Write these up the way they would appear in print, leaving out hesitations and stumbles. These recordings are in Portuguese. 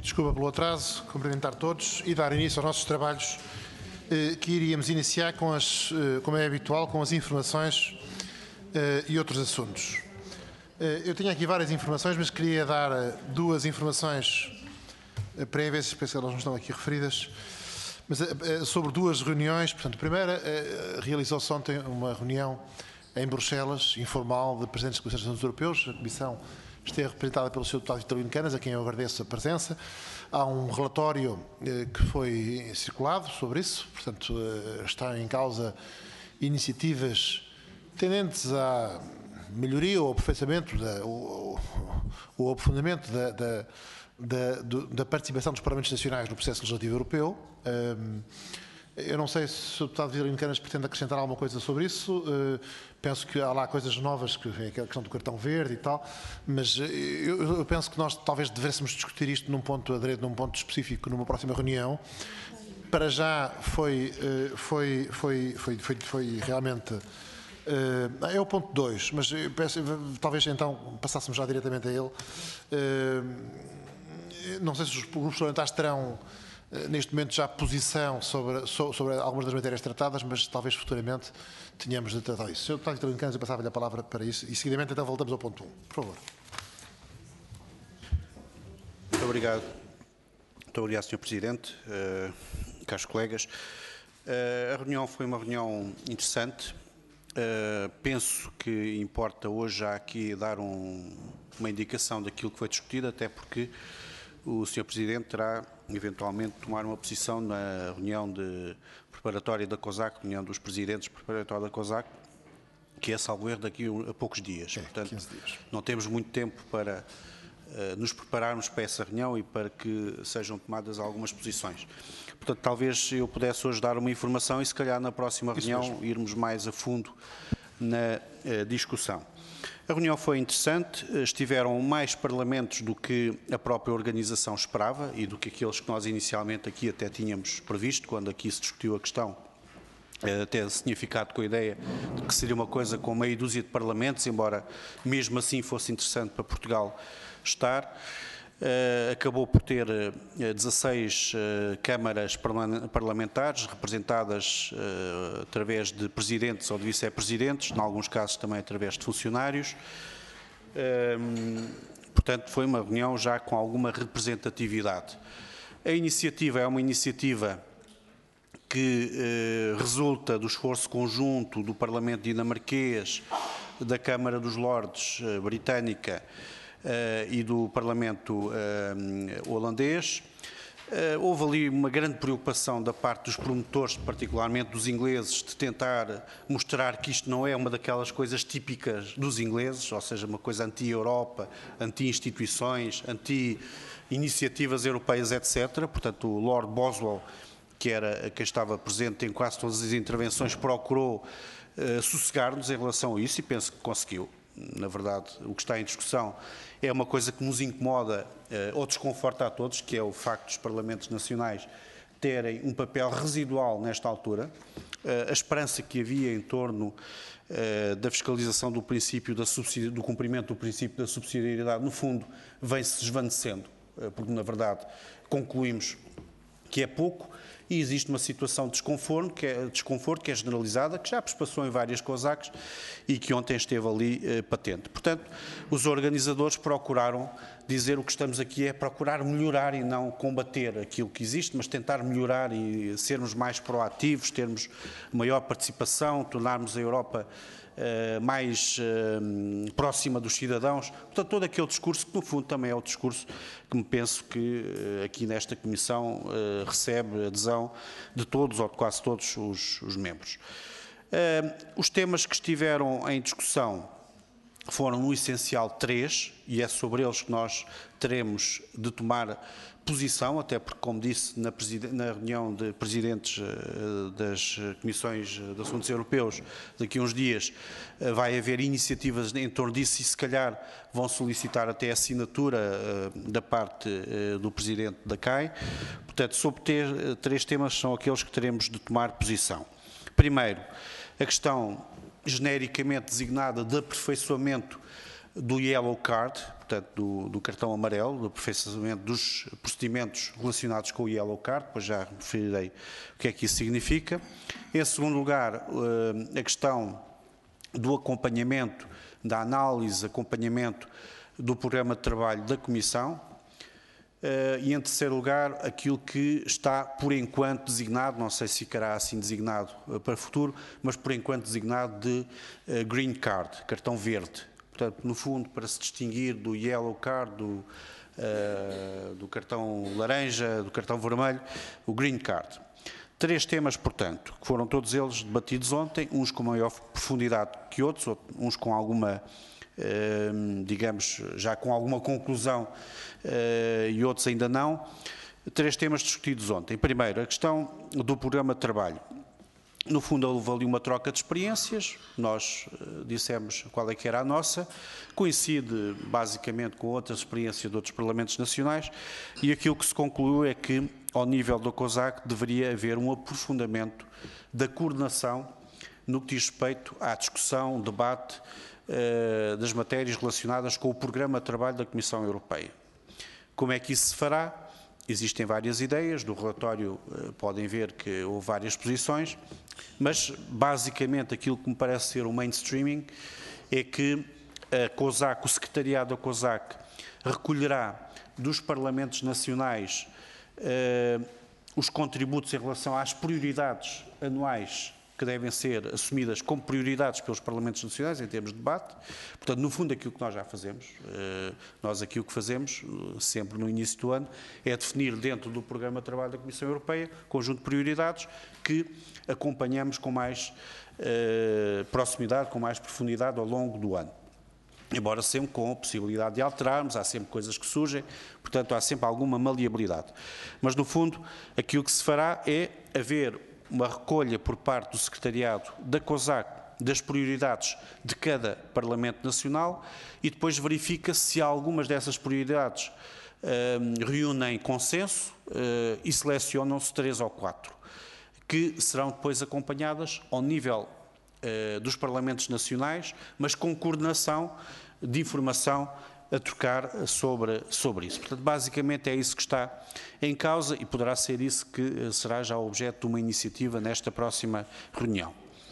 desculpa pelo atraso, cumprimentar todos e dar início aos nossos trabalhos, que iríamos iniciar com como é habitual, com as informações e outros assuntos. Eu tenho aqui várias informações, mas queria dar duas informações prévias, penso que elas não estão aqui referidas, mas sobre duas reuniões. Portanto, a primeira, realizou-se ontem uma reunião em Bruxelas, informal, de presidentes de comissões dos europeus. A Comissão esteve representada pelo Sr. Deputado Vitorino Canas, a quem eu agradeço a presença. Há um relatório que foi circulado sobre isso, portanto, está em causa iniciativas tendentes à melhoria ou aperfeiçoamento, o aprofundamento da participação dos Parlamentos Nacionais no processo legislativo europeu. Eu não sei se o deputado Vitorino Canas pretende acrescentar alguma coisa sobre isso. Penso que há lá coisas novas, que é a questão do cartão verde e tal, mas eu penso que nós talvez devêssemos discutir isto num ponto específico, numa próxima reunião. Para já foi realmente... é o ponto 2, mas eu peço, talvez então passássemos já diretamente a ele. Não sei se os grupos parlamentares terão neste momento já posição sobre algumas das matérias tratadas, mas talvez futuramente tenhamos de tratar isso. Sr. Deputado Vitorino Canas, eu passava-lhe a palavra para isso e seguidamente então voltamos ao ponto 1. Por favor. Muito obrigado. Muito obrigado, Sr. Presidente, caros colegas. A reunião foi uma reunião interessante. Penso que importa hoje já aqui dar uma indicação daquilo que foi discutido, até porque o Sr. Presidente terá eventualmente de tomar uma posição na reunião preparatória da COSAC, reunião dos presidentes preparatória da COSAC, que é, salvo erro, daqui a poucos dias. Portanto, 15 dias. Não temos muito tempo para nos prepararmos para essa reunião e para que sejam tomadas algumas posições. Portanto, talvez eu pudesse hoje dar uma informação e, se calhar, na próxima reunião irmos mais a fundo na discussão. A reunião foi interessante, estiveram mais parlamentos do que a própria organização esperava e do que aqueles que nós inicialmente aqui até tínhamos previsto, quando aqui se discutiu a questão. Até se tinha ficado com a ideia de que seria uma coisa com meia dúzia de parlamentos, embora mesmo assim fosse interessante para Portugal estar. Acabou por ter 16 câmaras parlamentares, representadas através de presidentes ou de vice-presidentes, em alguns casos também através de funcionários. Portanto, foi uma reunião já com alguma representatividade. A iniciativa é uma iniciativa que resulta do esforço conjunto do Parlamento dinamarquês, da Câmara dos Lordes britânica, e do Parlamento holandês. Houve ali uma grande preocupação da parte dos promotores, particularmente dos ingleses, de tentar mostrar que isto não é uma daquelas coisas típicas dos ingleses, ou seja, uma coisa anti-Europa, anti-instituições, anti-iniciativas europeias, etc. Portanto, o Lord Boswell, que era quem estava presente em quase todas as intervenções, procurou sossegar-nos em relação a isso e penso que conseguiu. Na verdade, o que está em discussão é uma coisa que nos incomoda ou desconforta a todos, que é o facto dos Parlamentos Nacionais terem um papel residual nesta altura. A esperança que havia em torno da fiscalização do princípio do cumprimento do princípio da subsidiariedade, no fundo, vem-se desvanecendo, porque, na verdade, concluímos que é pouco. E existe uma situação de desconforto que é generalizada, que já passou em várias COSACs e que ontem esteve ali patente. Portanto, os organizadores procuraram dizer o que estamos aqui é procurar melhorar e não combater aquilo que existe, mas tentar melhorar e sermos mais proativos, termos maior participação, tornarmos a Europa mais próxima dos cidadãos. Portanto, todo aquele discurso que, no fundo, também é o discurso que me penso que aqui nesta Comissão recebe adesão de todos ou de quase todos os membros. Os temas que estiveram em discussão foram, no essencial, 3, e é sobre eles que nós teremos de tomar posição, até porque, como disse, na reunião de presidentes das comissões de assuntos europeus, daqui a uns dias, vai haver iniciativas em torno disso e, se calhar, vão solicitar até a assinatura da parte do presidente da CAI. Portanto, sobre 3 temas são aqueles que teremos de tomar posição. Primeiro, a questão genericamente designada de aperfeiçoamento do Yellow Card, portanto, do cartão amarelo, do aperfeiçoamento dos procedimentos relacionados com o Yellow Card, depois já referirei o que é que isso significa. Em segundo lugar, a questão do acompanhamento, da análise, acompanhamento do programa de trabalho da Comissão. E, em terceiro lugar, aquilo que está, por enquanto, designado, não sei se ficará assim designado para o futuro, mas por enquanto designado de Green Card, cartão verde. Portanto, no fundo, para se distinguir do Yellow Card, do cartão laranja, do cartão vermelho, o Green Card. 3 temas, portanto, que foram todos eles debatidos ontem, uns com maior profundidade que outros, uns com alguma, digamos, já com alguma conclusão e outros ainda não. 3 temas discutidos ontem. Primeiro, a questão do programa de trabalho. No fundo, houve ali uma troca de experiências, nós dissemos qual é que era a nossa, coincide basicamente com outras experiências de outros parlamentos nacionais, e aquilo que se concluiu é que, ao nível da COSAC, deveria haver um aprofundamento da coordenação no que diz respeito à discussão, debate das matérias relacionadas com o programa de trabalho da Comissão Europeia. Como é que isso se fará? Existem várias ideias, do relatório podem ver que houve várias posições, mas basicamente aquilo que me parece ser o mainstreaming é que a COSAC, o secretariado da COSAC, recolherá dos parlamentos nacionais os contributos em relação às prioridades anuais que devem ser assumidas como prioridades pelos Parlamentos Nacionais em termos de debate. Portanto, no fundo, aquilo que nós já fazemos, nós aqui o que fazemos, sempre no início do ano, é definir dentro do programa de trabalho da Comissão Europeia conjunto de prioridades que acompanhamos com mais proximidade, com mais profundidade ao longo do ano. Embora sempre com a possibilidade de alterarmos, há sempre coisas que surgem, portanto, há sempre alguma maleabilidade. Mas, no fundo, aquilo que se fará é haver uma recolha por parte do secretariado da COSAC das prioridades de cada Parlamento Nacional e depois verifica-se se algumas dessas prioridades reúnem consenso e selecionam-se 3 ou 4, que serão depois acompanhadas ao nível dos Parlamentos Nacionais, mas com coordenação de informação a trocar sobre isso. Portanto, basicamente é isso que está em causa e poderá ser isso que será já objeto de uma iniciativa nesta próxima reunião.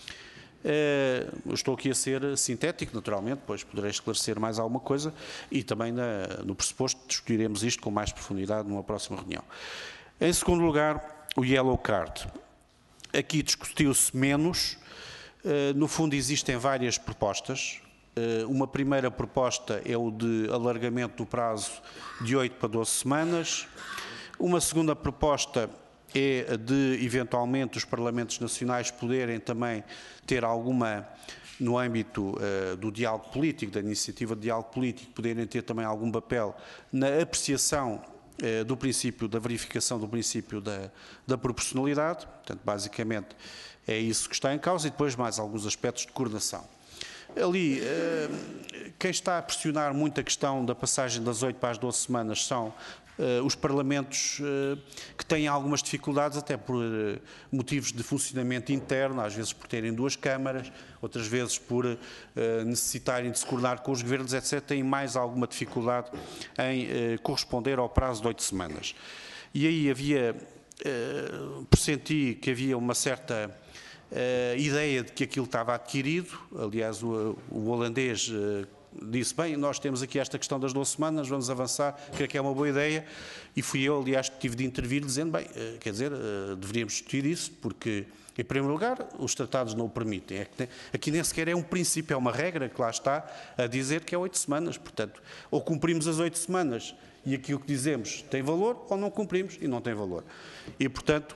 Estou aqui a ser sintético, naturalmente, depois poderei esclarecer mais alguma coisa e também no pressuposto discutiremos isto com mais profundidade numa próxima reunião. Em segundo lugar, o Yellow Card. Aqui discutiu-se menos, no fundo existem várias propostas. Uma primeira proposta é o de alargamento do prazo de 8 para 12 semanas. Uma segunda proposta é a de, eventualmente, os Parlamentos Nacionais poderem também ter alguma, no âmbito do diálogo político, da iniciativa de diálogo político, poderem ter também algum papel na apreciação do princípio, da verificação do princípio da proporcionalidade. Portanto, basicamente, é isso que está em causa e depois mais alguns aspectos de coordenação. Ali, quem está a pressionar muito a questão da passagem das 8 para as 12 semanas são os parlamentos que têm algumas dificuldades, até por motivos de funcionamento interno, às vezes por terem 2 câmaras, outras vezes por necessitarem de se coordenar com os governos, etc., têm mais alguma dificuldade em corresponder ao prazo de 8 semanas. E aí pressenti que havia uma certa ideia de que aquilo estava adquirido. Aliás, o holandês disse, bem, nós temos aqui esta questão das 12 semanas, vamos avançar, creio que é uma boa ideia, e fui eu, aliás, que tive de intervir dizendo, bem, quer dizer, deveríamos discutir isso, porque, em primeiro lugar, os tratados não o permitem. Aqui nem sequer é um princípio, é uma regra que lá está a dizer que é 8 semanas, portanto, ou cumprimos as 8 semanas e aquilo que dizemos tem valor, ou não cumprimos e não tem valor. E, portanto,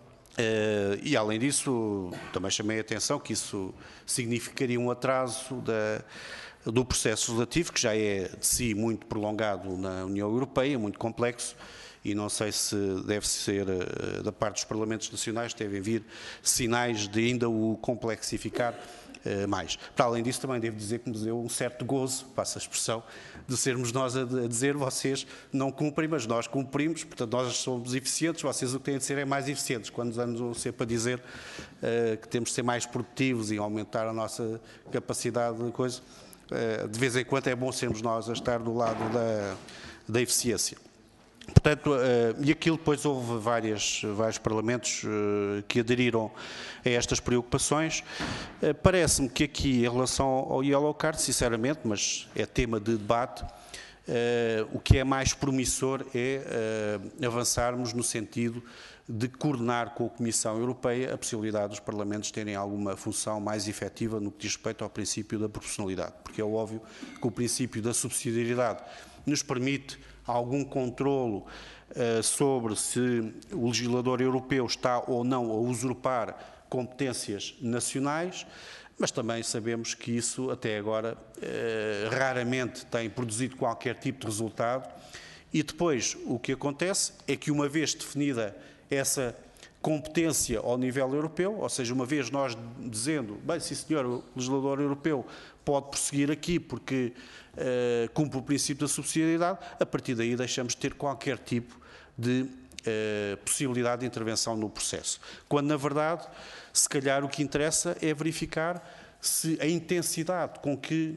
e além disso, também chamei a atenção que isso significaria um atraso do processo legislativo, que já é de si muito prolongado na União Europeia, muito complexo, e não sei se deve ser, da parte dos Parlamentos Nacionais, devem vir sinais de ainda o complexificar mais. Para além disso, também devo dizer que nos deu um certo gozo, passo a expressão, de sermos nós a dizer vocês não cumprem, mas nós cumprimos, portanto nós somos eficientes, vocês o que têm de ser é mais eficientes, quando andam sempre a dizer que temos de ser mais produtivos e aumentar a nossa capacidade de coisa. de vez em quando é bom sermos nós a estar do lado da eficiência. Portanto, e aquilo depois houve vários parlamentos que aderiram a estas preocupações. Parece-me que aqui, em relação ao Yellow Card, sinceramente, mas é tema de debate, o que é mais promissor é avançarmos no sentido de coordenar com a Comissão Europeia a possibilidade dos Parlamentos terem alguma função mais efetiva no que diz respeito ao princípio da proporcionalidade, porque é óbvio que o princípio da subsidiariedade nos permite algum controlo sobre se o legislador europeu está ou não a usurpar competências nacionais, mas também sabemos que isso até agora raramente tem produzido qualquer tipo de resultado. E depois o que acontece é que, uma vez definida essa competência ao nível europeu, ou seja, uma vez nós dizendo, bem, sim senhor, o legislador europeu pode prosseguir aqui porque cumpre o princípio da subsidiariedade, a partir daí deixamos de ter qualquer tipo de possibilidade de intervenção no processo. Quando, na verdade, se calhar o que interessa é verificar se a intensidade com que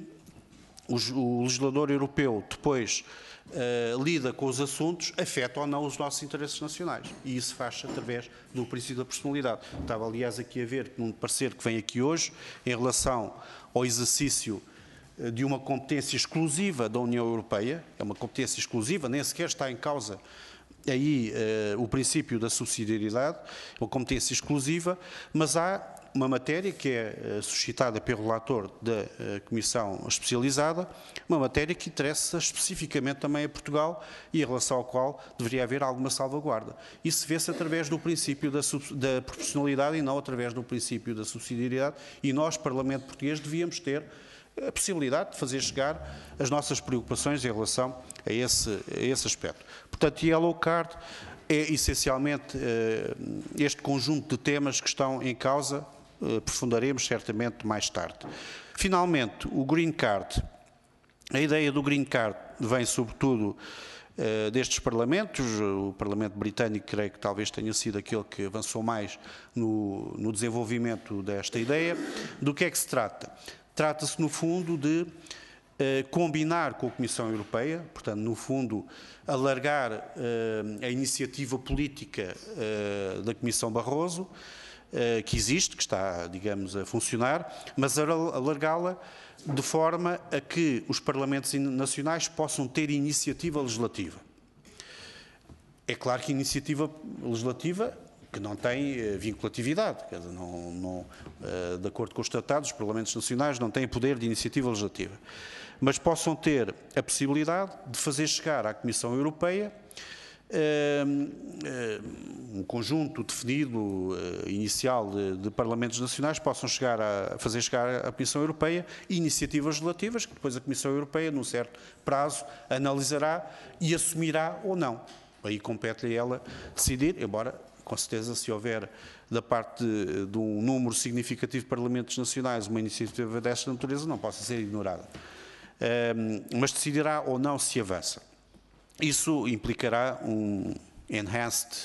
o legislador europeu depois lida com os assuntos afeta ou não os nossos interesses nacionais. E isso faz-se através do princípio da proporcionalidade. Estava, aliás, aqui a ver num parecer que vem aqui hoje, em relação ao exercício de uma competência exclusiva da União Europeia, é uma competência exclusiva, nem sequer está em causa aí o princípio da subsidiariedade, uma competência exclusiva, mas há uma matéria que é suscitada pelo relator da Comissão Especializada, uma matéria que interessa especificamente também a Portugal e em relação ao qual deveria haver alguma salvaguarda. Isso vê-se através do princípio da proporcionalidade e não através do princípio da subsidiariedade, e nós, Parlamento Português, devíamos ter a possibilidade de fazer chegar as nossas preocupações em relação a esse aspecto. Portanto, Yellow Card é essencialmente este conjunto de temas que estão em causa, aprofundaremos certamente mais tarde. Finalmente, o Green Card. A ideia do Green Card vem sobretudo destes parlamentos. O Parlamento Britânico, creio que talvez tenha sido aquele que avançou mais no desenvolvimento desta ideia. Do que é que se trata? Trata-se, no fundo, de combinar com a Comissão Europeia, portanto, no fundo, alargar a iniciativa política da Comissão Barroso, que existe, que está, digamos, a funcionar, mas alargá-la de forma a que os Parlamentos nacionais possam ter iniciativa legislativa. É claro que iniciativa legislativa que não tem vinculatividade, quer dizer, de acordo com os tratados, os Parlamentos Nacionais não têm poder de iniciativa legislativa, mas possam ter a possibilidade de fazer chegar à Comissão Europeia um conjunto definido inicial de Parlamentos Nacionais, possam fazer chegar à Comissão Europeia iniciativas legislativas que depois a Comissão Europeia, num certo prazo, analisará e assumirá ou não. Aí compete-lhe ela decidir, embora, com certeza, se houver da parte de um número significativo de Parlamentos Nacionais uma iniciativa desta natureza, não possa ser ignorada. Mas decidirá ou não se avança. Isso implicará um enhanced,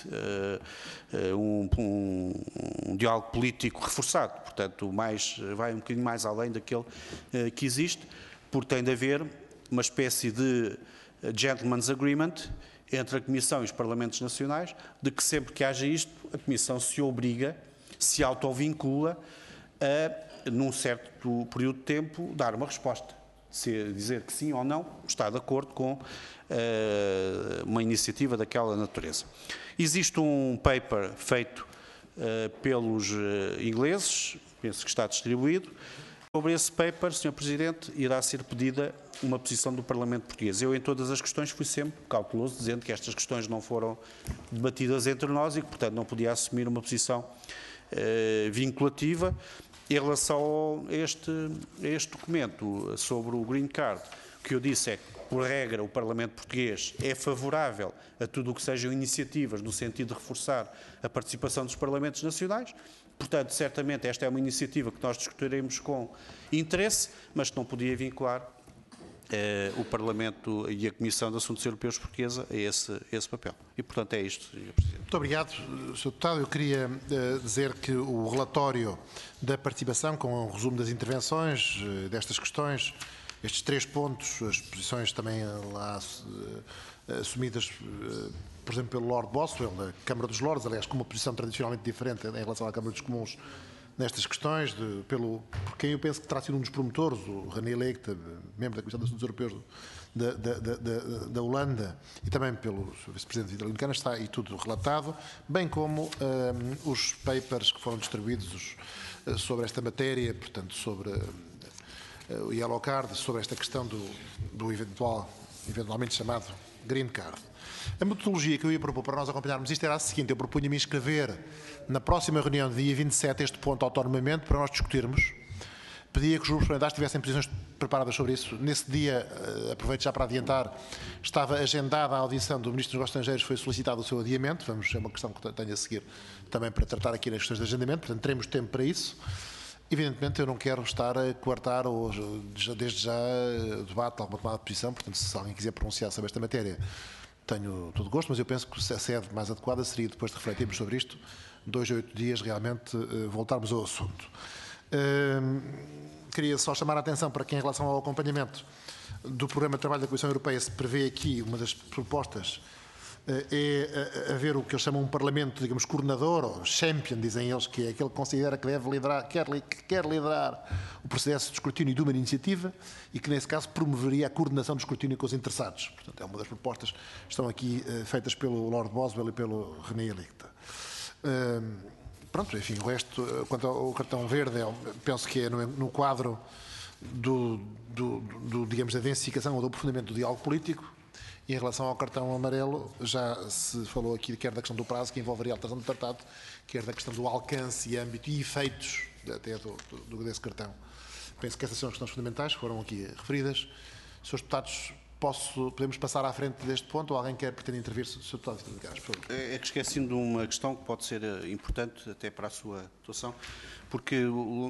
um diálogo político reforçado, portanto, vai um bocadinho mais além daquele que existe, porque tem de haver uma espécie de gentleman's agreement entre a Comissão e os Parlamentos Nacionais, de que sempre que haja isto, a Comissão se obriga, se autovincula a, num certo período de tempo, dar uma resposta. Se dizer que sim ou não, está de acordo com uma iniciativa daquela natureza. Existe um paper feito pelos ingleses, penso que está distribuído. Sobre esse paper, Sr. Presidente, irá ser pedida uma posição do Parlamento Português. Eu, em todas as questões, fui sempre cauteloso, dizendo que estas questões não foram debatidas entre nós e que, portanto, não podia assumir uma posição vinculativa. Em relação a este documento sobre o Green Card, o que eu disse é que, por regra, o Parlamento Português é favorável a tudo o que sejam iniciativas no sentido de reforçar a participação dos Parlamentos Nacionais. Portanto, certamente esta é uma iniciativa que nós discutiremos com interesse, mas que não podia vincular o Parlamento e a Comissão de Assuntos Europeus Portuguesa a esse papel. E, portanto, é isto, Sr. Presidente. Muito obrigado, Sr. Deputado. Eu queria dizer que o relatório da participação, com o resumo das intervenções destas questões, estes 3 pontos, as posições também lá assumidas, por exemplo, pelo Lord Boswell, da Câmara dos Lordes, aliás, com uma posição tradicionalmente diferente em relação à Câmara dos Comuns nestas questões, por quem eu penso que terá sido um dos promotores, o René Leegte, membro da Comissão de Assuntos Europeus da Holanda, e também pelo vice-presidente Vitalino Canas, está aí tudo relatado, bem como os papers que foram distribuídos sobre esta matéria, portanto, sobre o Yellow Card, sobre esta questão do eventualmente chamado Green Card. A metodologia que eu ia propor para nós acompanharmos isto era a seguinte: eu propunha-me inscrever na próxima reunião, dia 27, este ponto autonomamente para nós discutirmos. Pedia que os grupos parlamentares tivessem posições preparadas sobre isso. Nesse dia, aproveito já para adiantar, estava agendada a audição do Ministro dos Negócios Estrangeiros, foi solicitado o seu adiamento, é uma questão que tenho a seguir também para tratar aqui nas questões de agendamento, portanto teremos tempo para isso. Evidentemente eu não quero estar a coartar ou desde já debate, alguma tomada de posição, portanto se alguém quiser pronunciar sobre esta matéria, tenho todo o gosto, mas eu penso que a sede mais adequada seria, depois de refletirmos sobre isto, 2 a 8 dias realmente voltarmos ao assunto. Queria só chamar a atenção para que, em relação ao acompanhamento do programa de trabalho da Comissão Europeia, se prevê aqui, uma das propostas é haver o que eles chamam um parlamento, digamos, coordenador, ou champion, dizem eles, que é aquele que considera que deve liderar, quer liderar o processo de escrutínio de uma iniciativa e que, nesse caso, promoveria a coordenação do escrutínio com os interessados. Portanto, é uma das propostas que estão aqui feitas pelo Lord Boswell e pelo René Leegte. Pronto, enfim, o resto, quanto ao cartão verde, penso que é no quadro digamos, da densificação ou do aprofundamento do diálogo político. E em relação ao cartão amarelo, já se falou aqui quer da questão do prazo, que envolveria a alteração do tratado, quer da questão do alcance e âmbito e efeitos até desse cartão. Penso que essas são as questões fundamentais que foram aqui referidas. Senhores deputados, podemos passar à frente deste ponto ou alguém pretende intervir? Sr. Deputado Vitalino Canas, por favor. É que esqueci-me de uma questão que pode ser importante até para a sua atuação, porque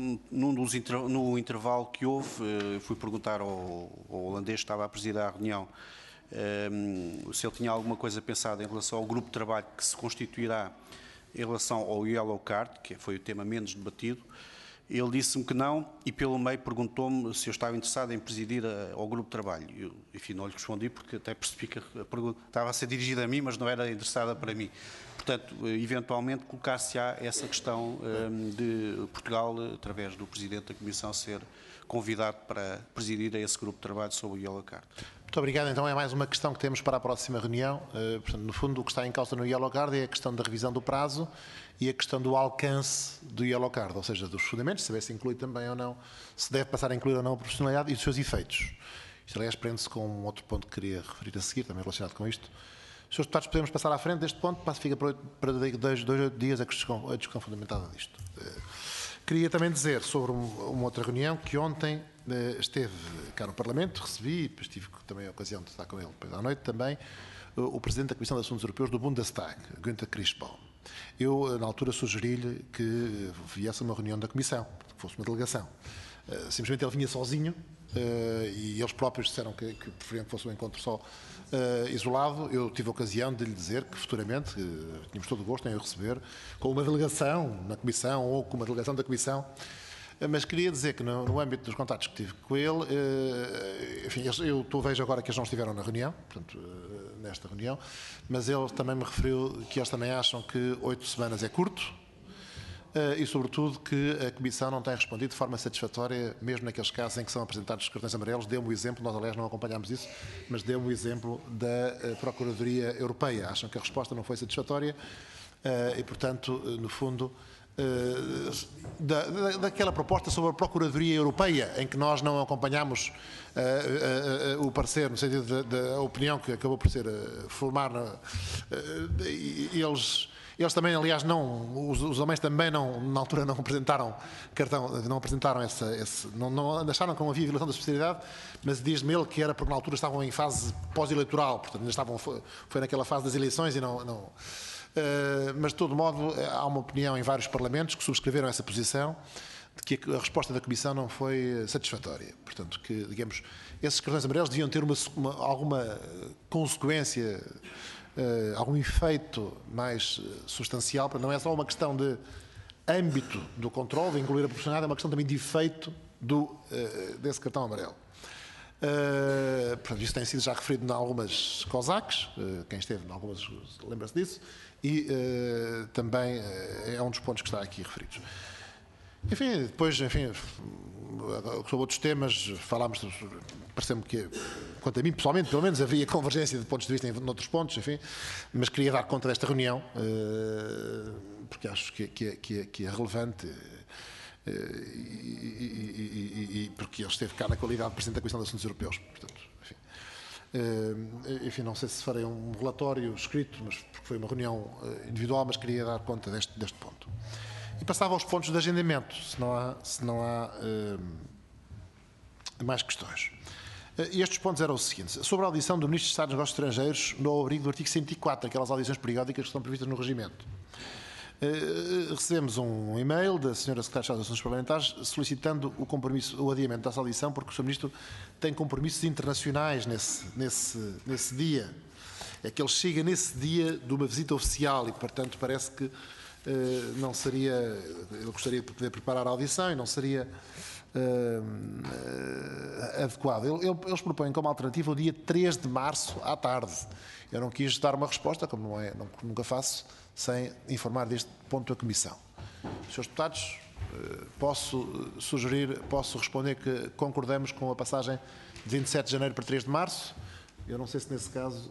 no intervalo que houve, fui perguntar ao holandês que estava a presidir a reunião se ele tinha alguma coisa pensada em relação ao grupo de trabalho que se constituirá em relação ao Yellow Card, que foi o tema menos debatido. Ele disse-me que não e pelo meio perguntou-me se eu estava interessado em presidir ao grupo de trabalho. Eu, enfim, não lhe respondi porque até percebi que a pergunta estava a ser dirigida a mim, mas não era interessada para mim. Portanto, eventualmente colocar-se-á essa questão de Portugal, através do Presidente da Comissão, ser convidado para presidir a esse grupo de trabalho sobre o Yellow Card. Muito obrigado. Então é mais uma questão que temos para a próxima reunião. Portanto, no fundo, o que está em causa no Yellow Card é a questão da revisão do prazo e a questão do alcance do Yellow Card, ou seja, dos fundamentos, saber se inclui também ou não, se deve passar a incluir ou não a proporcionalidade e os seus efeitos. Isto, aliás, prende-se com um outro ponto que queria referir a seguir, também relacionado com isto. Senhores deputados, podemos passar à frente deste ponto, fica para 2 a 8 dias a discussão fundamentada disto. Queria também dizer sobre uma outra reunião que ontem esteve cá no Parlamento, recebi, e depois tive também a ocasião de estar com ele depois à noite também, o Presidente da Comissão de Assuntos Europeus do Bundestag, Günther Kirschbaum. Eu, na altura, sugeri-lhe que viesse a uma reunião da Comissão, que fosse uma delegação. Simplesmente ele vinha sozinho e eles próprios disseram que preferiam que fosse um encontro só isolado. Eu tive a ocasião de lhe dizer que futuramente tínhamos todo o gosto em o receber com uma delegação na Comissão ou com uma delegação da Comissão. Mas queria dizer que no âmbito dos contactos que tive com ele, enfim, eu vejo agora que eles não estiveram na reunião, portanto, nesta reunião, mas ele também me referiu que eles também acham que 8 semanas é curto e, sobretudo, que a Comissão não tem respondido de forma satisfatória, mesmo naqueles casos em que são apresentados os cartões amarelos. Deu-me o exemplo, nós aliás não acompanhámos isso, mas deu-me o exemplo da Procuradoria Europeia. Acham que a resposta não foi satisfatória e, portanto, no fundo, daquela proposta sobre a Procuradoria Europeia, em que nós não acompanhámos o parecer, no sentido da opinião que acabou por ser formar, eles também, aliás, os homens também na altura não apresentaram cartão, não apresentaram não acharam que não havia violação da subsidiariedade, mas diz-me ele que era porque na altura estavam em fase pós-eleitoral, portanto ainda foi naquela fase das eleições e não mas, de todo modo, há uma opinião em vários parlamentos que subscreveram essa posição de que a resposta da Comissão não foi satisfatória. Portanto, que, digamos, esses cartões amarelos deviam ter alguma consequência, algum efeito mais substancial, não é só uma questão de âmbito do controle, de incluir a proporcionalidade, é uma questão também de efeito desse cartão amarelo. Portanto, isso tem sido já referido em algumas COSACs, quem esteve em algumas lembra-se disso, e também é um dos pontos que está aqui referidos. Enfim, depois, sobre outros temas, falámos, pareceu-me que, quanto a mim, pessoalmente, pelo menos, havia convergência de pontos de vista em outros pontos, enfim, mas queria dar conta desta reunião, porque acho que é relevante, e porque ele esteve cá na qualidade de Presidente da Comissão de Assuntos Europeus, portanto, enfim, não sei se farei um relatório escrito, mas porque foi uma reunião individual, mas queria dar conta deste ponto. E passava aos pontos de agendamento, se não há mais questões. E estes pontos eram os seguintes. Sobre a audição do Ministro de Estado dos Negócios Estrangeiros no abrigo do artigo 104, aquelas audições periódicas que estão previstas no regimento. Recebemos um e-mail da Sra. Secretária de Estado dos Assuntos Parlamentares solicitando o adiamento dessa audição porque o Sr. Ministro tem compromissos internacionais nesse dia. É que ele chega nesse dia de uma visita oficial e, portanto, parece que não seria, ele gostaria de poder preparar a audição e não seria adequado. Eles propõem como alternativa o dia 3 de março à tarde. Eu não quis dar uma resposta, como nunca faço, sem informar deste ponto a Comissão. Senhores deputados, posso responder que concordamos com a passagem de 27 de janeiro para 3 de março. Eu não sei se nesse caso...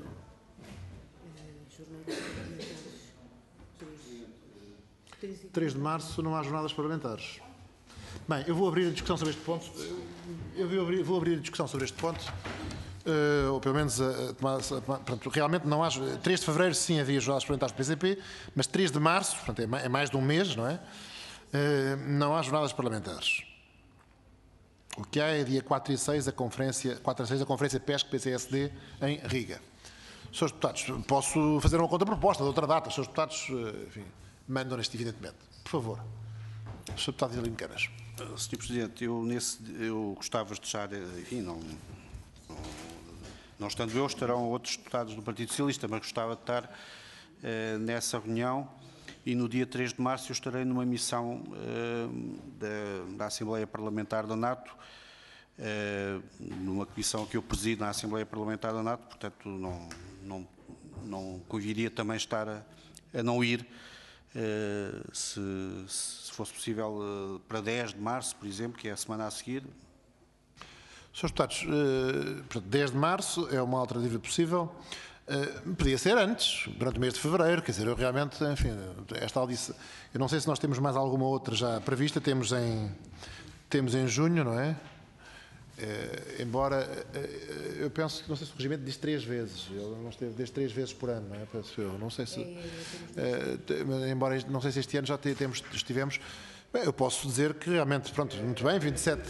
3 de março não há jornadas parlamentares. Bem, eu vou abrir a discussão sobre este ponto. Vou abrir a discussão sobre este ponto. Ou pelo menos, pronto, realmente não há... 3 de fevereiro sim havia jornadas parlamentares do PCP, mas 3 de março, portanto é mais de um mês, não é? Não há jornadas parlamentares. O que há é dia 4 e 6 a Conferência PESC-PCSD em Riga. Senhores deputados, posso fazer uma contraproposta de outra data. Senhores deputados, enfim, mandam neste, evidentemente. Por favor. Senhor deputado Isalino Canas. Sr. Presidente, eu gostava de deixar, enfim, não estando eu, estarão outros deputados do Partido Socialista, mas gostava de estar nessa reunião e no dia 3 de março eu estarei numa missão da Assembleia Parlamentar da NATO, numa comissão que eu presido na Assembleia Parlamentar da NATO, portanto não conviria também estar a não ir, se fosse possível para 10 de março, por exemplo, que é a semana a seguir. Senhores deputados, 10 de março é uma alternativa possível. Podia ser antes, durante o mês de fevereiro, quer dizer, eu realmente, enfim, esta audição, eu não sei se nós temos mais alguma outra já prevista, temos em junho, não é? Embora, eu penso que, não sei se o regimento diz 3 vezes, ele não esteve desde 3 vezes por ano, não é? Penso eu, não sei se, embora, não sei se este ano já estivemos, bem, eu posso dizer que realmente, pronto, muito bem, 27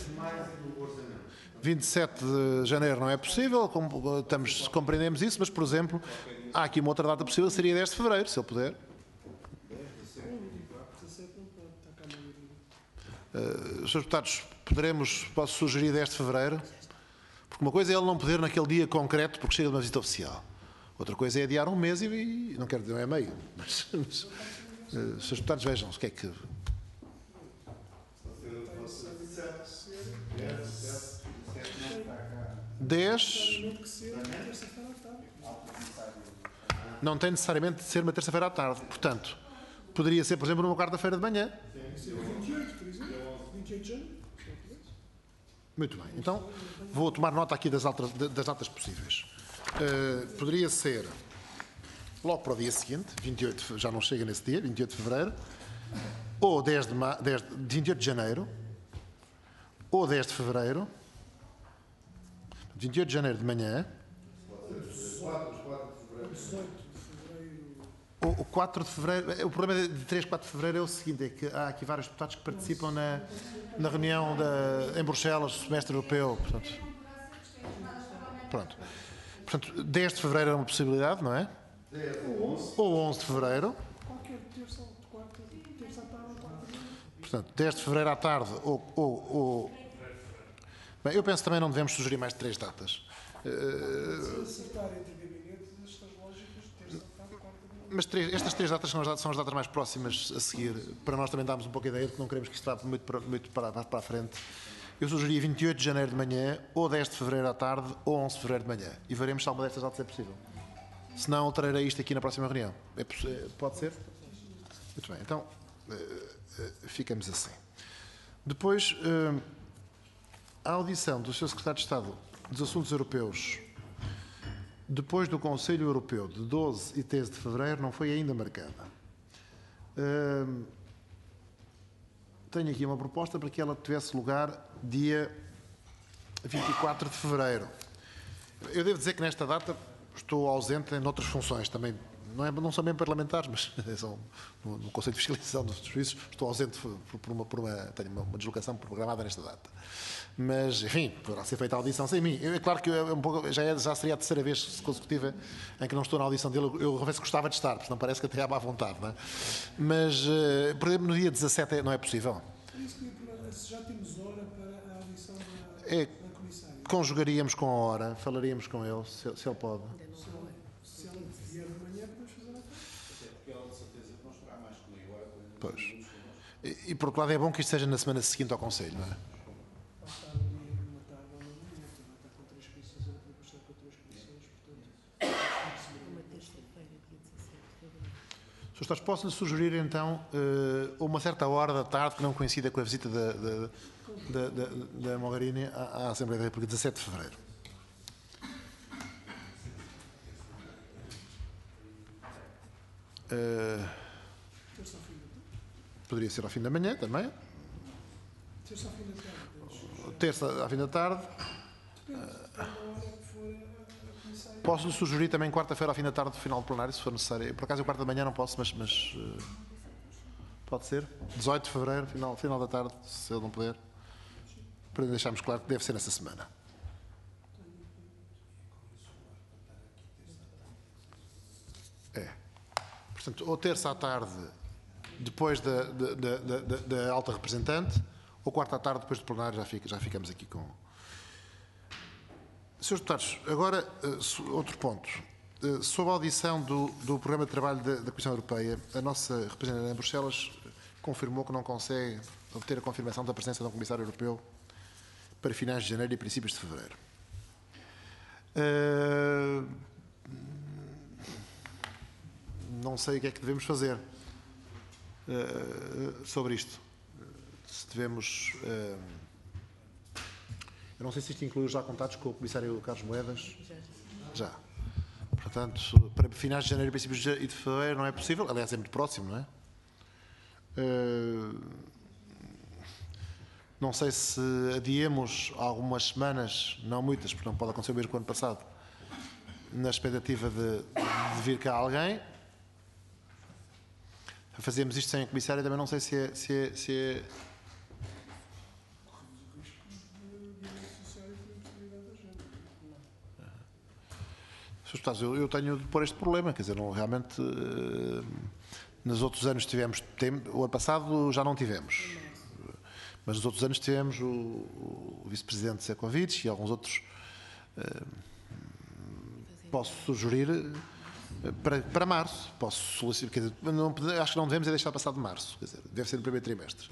de janeiro não é possível, compreendemos isso, mas, por exemplo, há aqui uma outra data possível, seria 10 de fevereiro, se ele puder. Senhores deputados, posso sugerir 10 de fevereiro, porque uma coisa é ele não poder naquele dia concreto, porque chega de uma visita oficial. Outra coisa é adiar um mês e não quero dizer, não é meio. Mas senhores deputados, vejam o que é que... Não tem necessariamente de ser uma terça-feira à tarde. Portanto, poderia ser, por exemplo, numa quarta-feira de manhã. Muito bem. Então, vou tomar nota aqui das datas possíveis. Poderia ser logo para o dia seguinte, 28, já não chega nesse dia, 28 de fevereiro, ou 28 de janeiro, ou 10 de fevereiro, 28 de janeiro de manhã, o 4 de fevereiro, o problema de 3, 4 de fevereiro é o seguinte, é que há aqui vários deputados que participam na reunião em Bruxelas, do semestre europeu, portanto, 10 de fevereiro é uma possibilidade, não é? Ou 11 de fevereiro. Qualquer terça à tarde. Portanto, 10 de fevereiro à tarde Bem, eu penso que também não devemos sugerir mais de 3 datas. Se acertar entre gabinetes, estas lógicas, terça à tarde, mas estas 3 datas são as datas mais próximas a seguir, para nós também darmos um pouco a ideia de que não queremos que isto vá muito para a frente Eu sugeria 28 de janeiro de manhã, ou 10 de fevereiro à tarde, ou 11 de fevereiro de manhã. E veremos se alguma destas datas é possível. Se não, alterarei isto aqui na próxima reunião. Pode ser? Muito bem, então ficamos assim. Depois, a audição do Sr. Secretário de Estado dos Assuntos Europeus, depois do Conselho Europeu de 12 e 13 de fevereiro, não foi ainda marcada. Tenho aqui uma proposta para que ela tivesse lugar dia 24 de fevereiro. Eu devo dizer que nesta data estou ausente em outras funções também. Não são bem parlamentares, mas são no Conselho de Fiscalização dos Juízes. Estou ausente tenho uma deslocação programada nesta data. Mas, enfim, poderá ser feita a audição sem mim. É claro que já seria a terceira vez consecutiva em que não estou na audição dele. Eu confesso que gostava de estar, porque não parece que até há má vontade, não é? Mas, por exemplo, no dia 17 não é possível. Se já temos hora para a audição da comissária. Conjugaríamos com a hora, falaríamos com ele, se ele pode. Se ela vier de manhã, podemos fazer a tarde. Até porque ela de certeza que não estará mais comigo agora. Pois. E por outro lado é bom que isto seja na semana seguinte ao Conselho, não é? Vai estar ali na tarde ou na manhã, vai estar com 3 comissões, ela vai estar com 3 comissões, portanto. Uma terça-feira, dia 17 de fevereiro. Sr. Estados, posso-lhe sugerir então uma certa hora da tarde que não coincida com a visita da Mogherini à Assembleia da República, 17 de fevereiro. Terça ao fim da tarde. Poderia ser ao fim da manhã também. Terça ao fim da tarde. Terça ao fim da tarde. Depende da hora que for a comissária. Posso-lhe sugerir também quarta-feira ao fim da tarde, final do plenário, se for necessário. Por acaso, eu quarta da manhã não posso, mas pode ser. 18 de fevereiro, final da tarde, se eu não puder. Para deixarmos claro que deve ser nessa semana. Portanto, ou terça à tarde, depois da alta representante, ou quarta à tarde, depois do plenário, já ficamos aqui com... Srs. Deputados, agora, outro ponto. Sob a audição do programa de trabalho da Comissão Europeia, a nossa representante em Bruxelas confirmou que não consegue obter a confirmação da presença de um Comissário Europeu para finais de janeiro e princípios de fevereiro. Não sei o que é que devemos fazer sobre isto. Se devemos... eu não sei se isto inclui já contatos com o Comissário Carlos Moedas. Já. Portanto, para finais de janeiro e princípios de fevereiro não é possível. Aliás, é muito próximo, não é? Não sei se adiemos algumas semanas, não muitas, porque não pode acontecer o mesmo que o ano passado, na expectativa de vir cá alguém. Fazemos isto sem a comissária, também não sei se é... Srs. Deputados, eu tenho de pôr este problema, quer dizer, não, realmente, nos outros anos tivemos, o ano passado já não tivemos, mas nos outros anos tivemos o vice-presidente Sefcovic e alguns outros. Posso sugerir para março, posso solicitar, quer dizer, acho que não devemos deixar passar de março, quer dizer, deve ser no primeiro trimestre.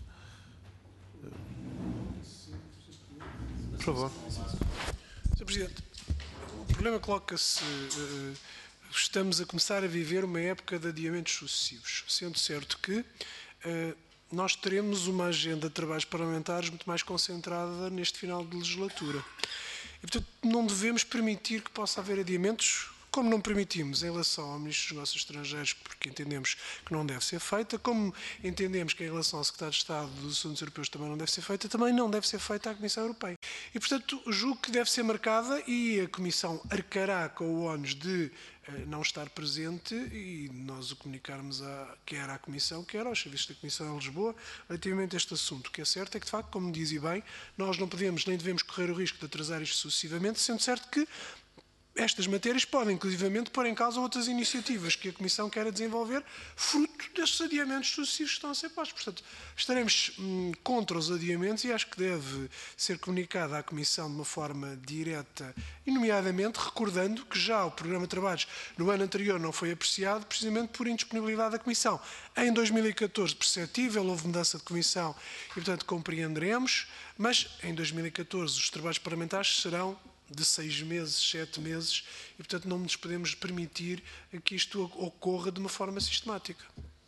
Por favor. Sr. Presidente, o problema coloca-se... estamos a começar a viver uma época de adiamentos sucessivos, sendo certo que nós teremos uma agenda de trabalhos parlamentares muito mais concentrada neste final de legislatura. E, portanto, não devemos permitir que possa haver adiamentos, como não permitimos em relação ao Ministro dos Negócios Estrangeiros, porque entendemos que não deve ser feita, como entendemos que em relação ao Secretário de Estado dos Assuntos Europeus também não deve ser feita, também não deve ser feita à Comissão Europeia. E, portanto, julgo que deve ser marcada e a Comissão arcará com o ónus de não estar presente e nós o comunicarmos quer à Comissão, quer aos serviços da Comissão em Lisboa, relativamente a este assunto. O que é certo é que, de facto, como dizia bem, nós não podemos nem devemos correr o risco de atrasar isto sucessivamente, sendo certo que estas matérias podem, inclusivamente, pôr em causa outras iniciativas que a Comissão quer desenvolver, fruto destes adiamentos sucessivos que estão a ser postos. Portanto, estaremos contra os adiamentos e acho que deve ser comunicada à Comissão de uma forma direta e, nomeadamente, recordando que já o programa de trabalhos no ano anterior não foi apreciado precisamente por indisponibilidade da Comissão. Em 2014, perceptível, houve mudança de Comissão e, portanto, compreenderemos, mas em 2014 os trabalhos parlamentares serão de 6 meses, 7 meses, e, portanto, não nos podemos permitir que isto ocorra de uma forma sistemática.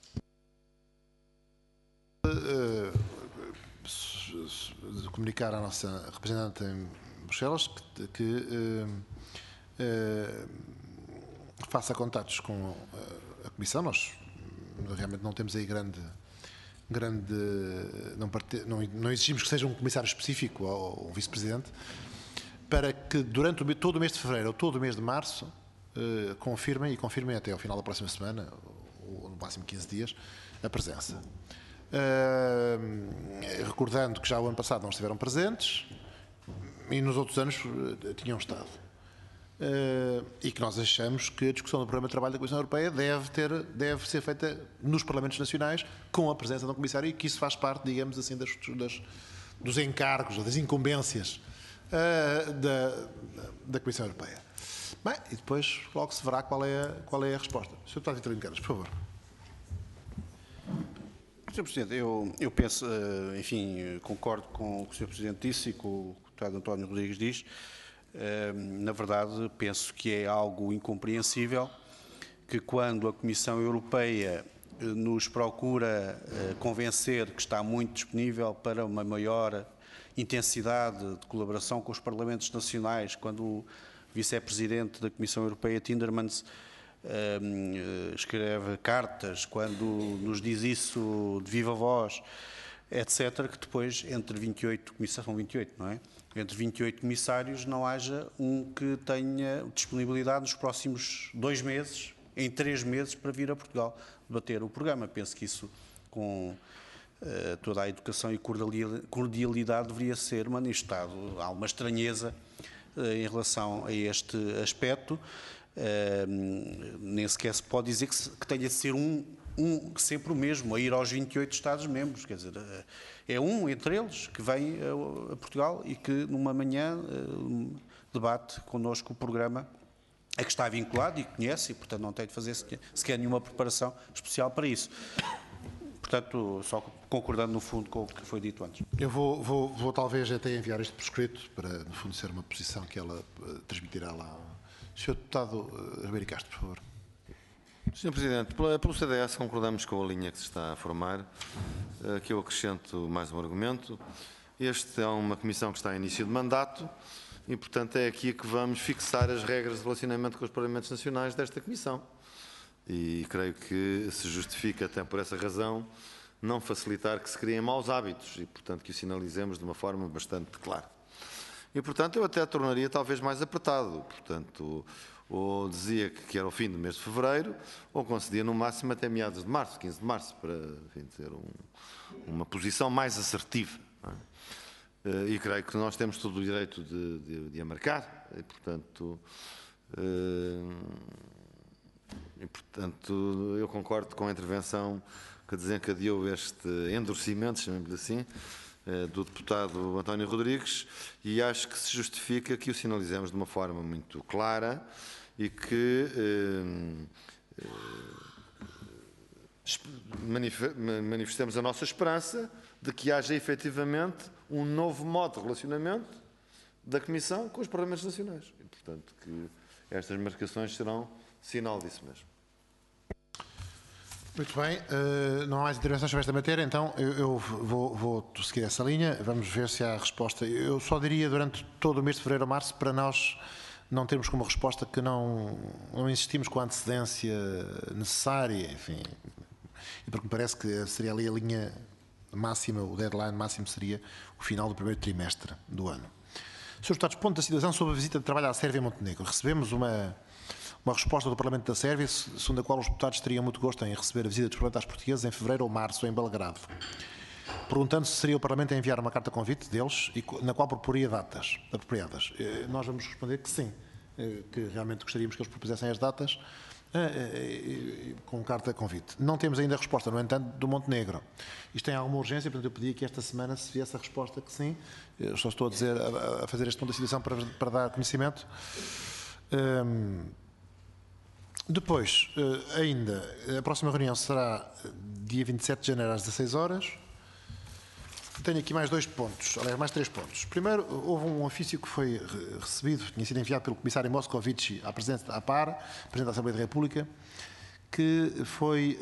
Comunicar à nossa representante em Bruxelas que faça contatos com a Comissão. Nós realmente não temos aí não exigimos que seja um comissário específico ou um vice-presidente, para que durante todo o mês de fevereiro ou todo o mês de março confirmem até ao final da próxima semana, ou no máximo 15 dias, a presença. Recordando que já o ano passado não estiveram presentes e nos outros anos tinham estado. E que nós achamos que a discussão do programa de trabalho da Comissão Europeia deve ser feita nos Parlamentos Nacionais com a presença de um comissário e que isso faz parte, digamos assim, dos encargos, das incumbências da Comissão Europeia. Bem, e depois logo se verá qual é a resposta. Sr. Deputado Vitorino Guedes, por favor. Sr. Presidente, eu penso, enfim, concordo com o que o Sr. Presidente disse e com o que o deputado António Rodrigues diz. Na verdade, penso que é algo incompreensível que quando a Comissão Europeia nos procura convencer que está muito disponível para uma maior intensidade de colaboração com os Parlamentos Nacionais, quando o Vice-Presidente da Comissão Europeia, Timmermans, escreve cartas, quando nos diz isso de viva voz, etc., que depois entre 28 comissários, são 28, não é? Entre 28 comissários não haja um que tenha disponibilidade nos próximos 2 meses, em 3 meses, para vir a Portugal debater o programa. Penso que isso, com toda a educação e cordialidade, deveria ser manifestado. Há uma estranheza em relação a este aspecto. Nem sequer se pode dizer que tenha de ser sempre o mesmo, a ir aos 28 Estados-membros, quer dizer, é um entre eles que vem a Portugal e que numa manhã debate connosco o programa a que está vinculado e conhece e, portanto, não tem de fazer sequer nenhuma preparação especial para isso. Portanto, só concordando no fundo com o que foi dito antes. Eu vou talvez até enviar isto por escrito para, no fundo, ser uma posição que ela transmitirá lá. Sr. Deputado Ribeiro Castro, por favor. Sr. Presidente, pelo CDS concordamos com a linha que se está a formar. Aqui eu acrescento mais um argumento. Este é uma comissão que está em início de mandato e, portanto, é aqui que vamos fixar as regras de relacionamento com os Parlamentos Nacionais desta comissão. E creio que se justifica, até por essa razão, não facilitar que se criem maus hábitos e, portanto, que o sinalizemos de uma forma bastante clara. E, portanto, eu até tornaria talvez mais apertado. Portanto, ou dizia que era o fim do mês de fevereiro, ou concedia no máximo até meados de março, 15 de março, para, enfim, ter uma posição mais assertiva. Não é? E creio que nós temos todo o direito de a marcar. E, portanto, eu concordo com a intervenção que desencadeou este endurecimento, chamemos-lhe assim, do deputado António Rodrigues, e acho que se justifica que o sinalizemos de uma forma muito clara e que manifestemos a nossa esperança de que haja efetivamente um novo modo de relacionamento da Comissão com os Parlamentos Nacionais. E, portanto, que estas marcações serão sinal disso mesmo. Muito bem, não há mais intervenções sobre esta matéria, então eu vou seguir essa linha, vamos ver se há resposta. Eu só diria durante todo o mês de fevereiro a março, para nós não termos como resposta que não insistimos com a antecedência necessária, enfim, e porque me parece que seria ali a linha máxima, o deadline máximo seria o final do primeiro trimestre do ano. Srs. Deputados, ponto da situação sobre a visita de trabalho à Sérvia e Montenegro. Recebemos uma resposta do Parlamento da Sérvia, segundo a qual os deputados teriam muito gosto em receber a visita dos parlamentares portugueses em fevereiro ou março, em Belgrado. Perguntando se seria o Parlamento a enviar uma carta-convite deles, na qual proporia datas apropriadas. Nós vamos responder que sim. que realmente gostaríamos que eles propusessem as datas, com carta de convite. Não temos ainda a resposta, no entanto, do Montenegro. Isto tem alguma urgência, portanto eu pedi que esta semana se viesse a resposta que sim. Eu só estou a fazer este ponto da situação para dar conhecimento. Depois, ainda, a próxima reunião será dia 27 de janeiro às 16 horas. Tenho aqui mais 2 pontos, aliás, mais 3 pontos. Primeiro, houve um ofício que foi recebido, tinha sido enviado pelo comissário Moscovici à Presidente da APAR, Presidente da Assembleia da República, que foi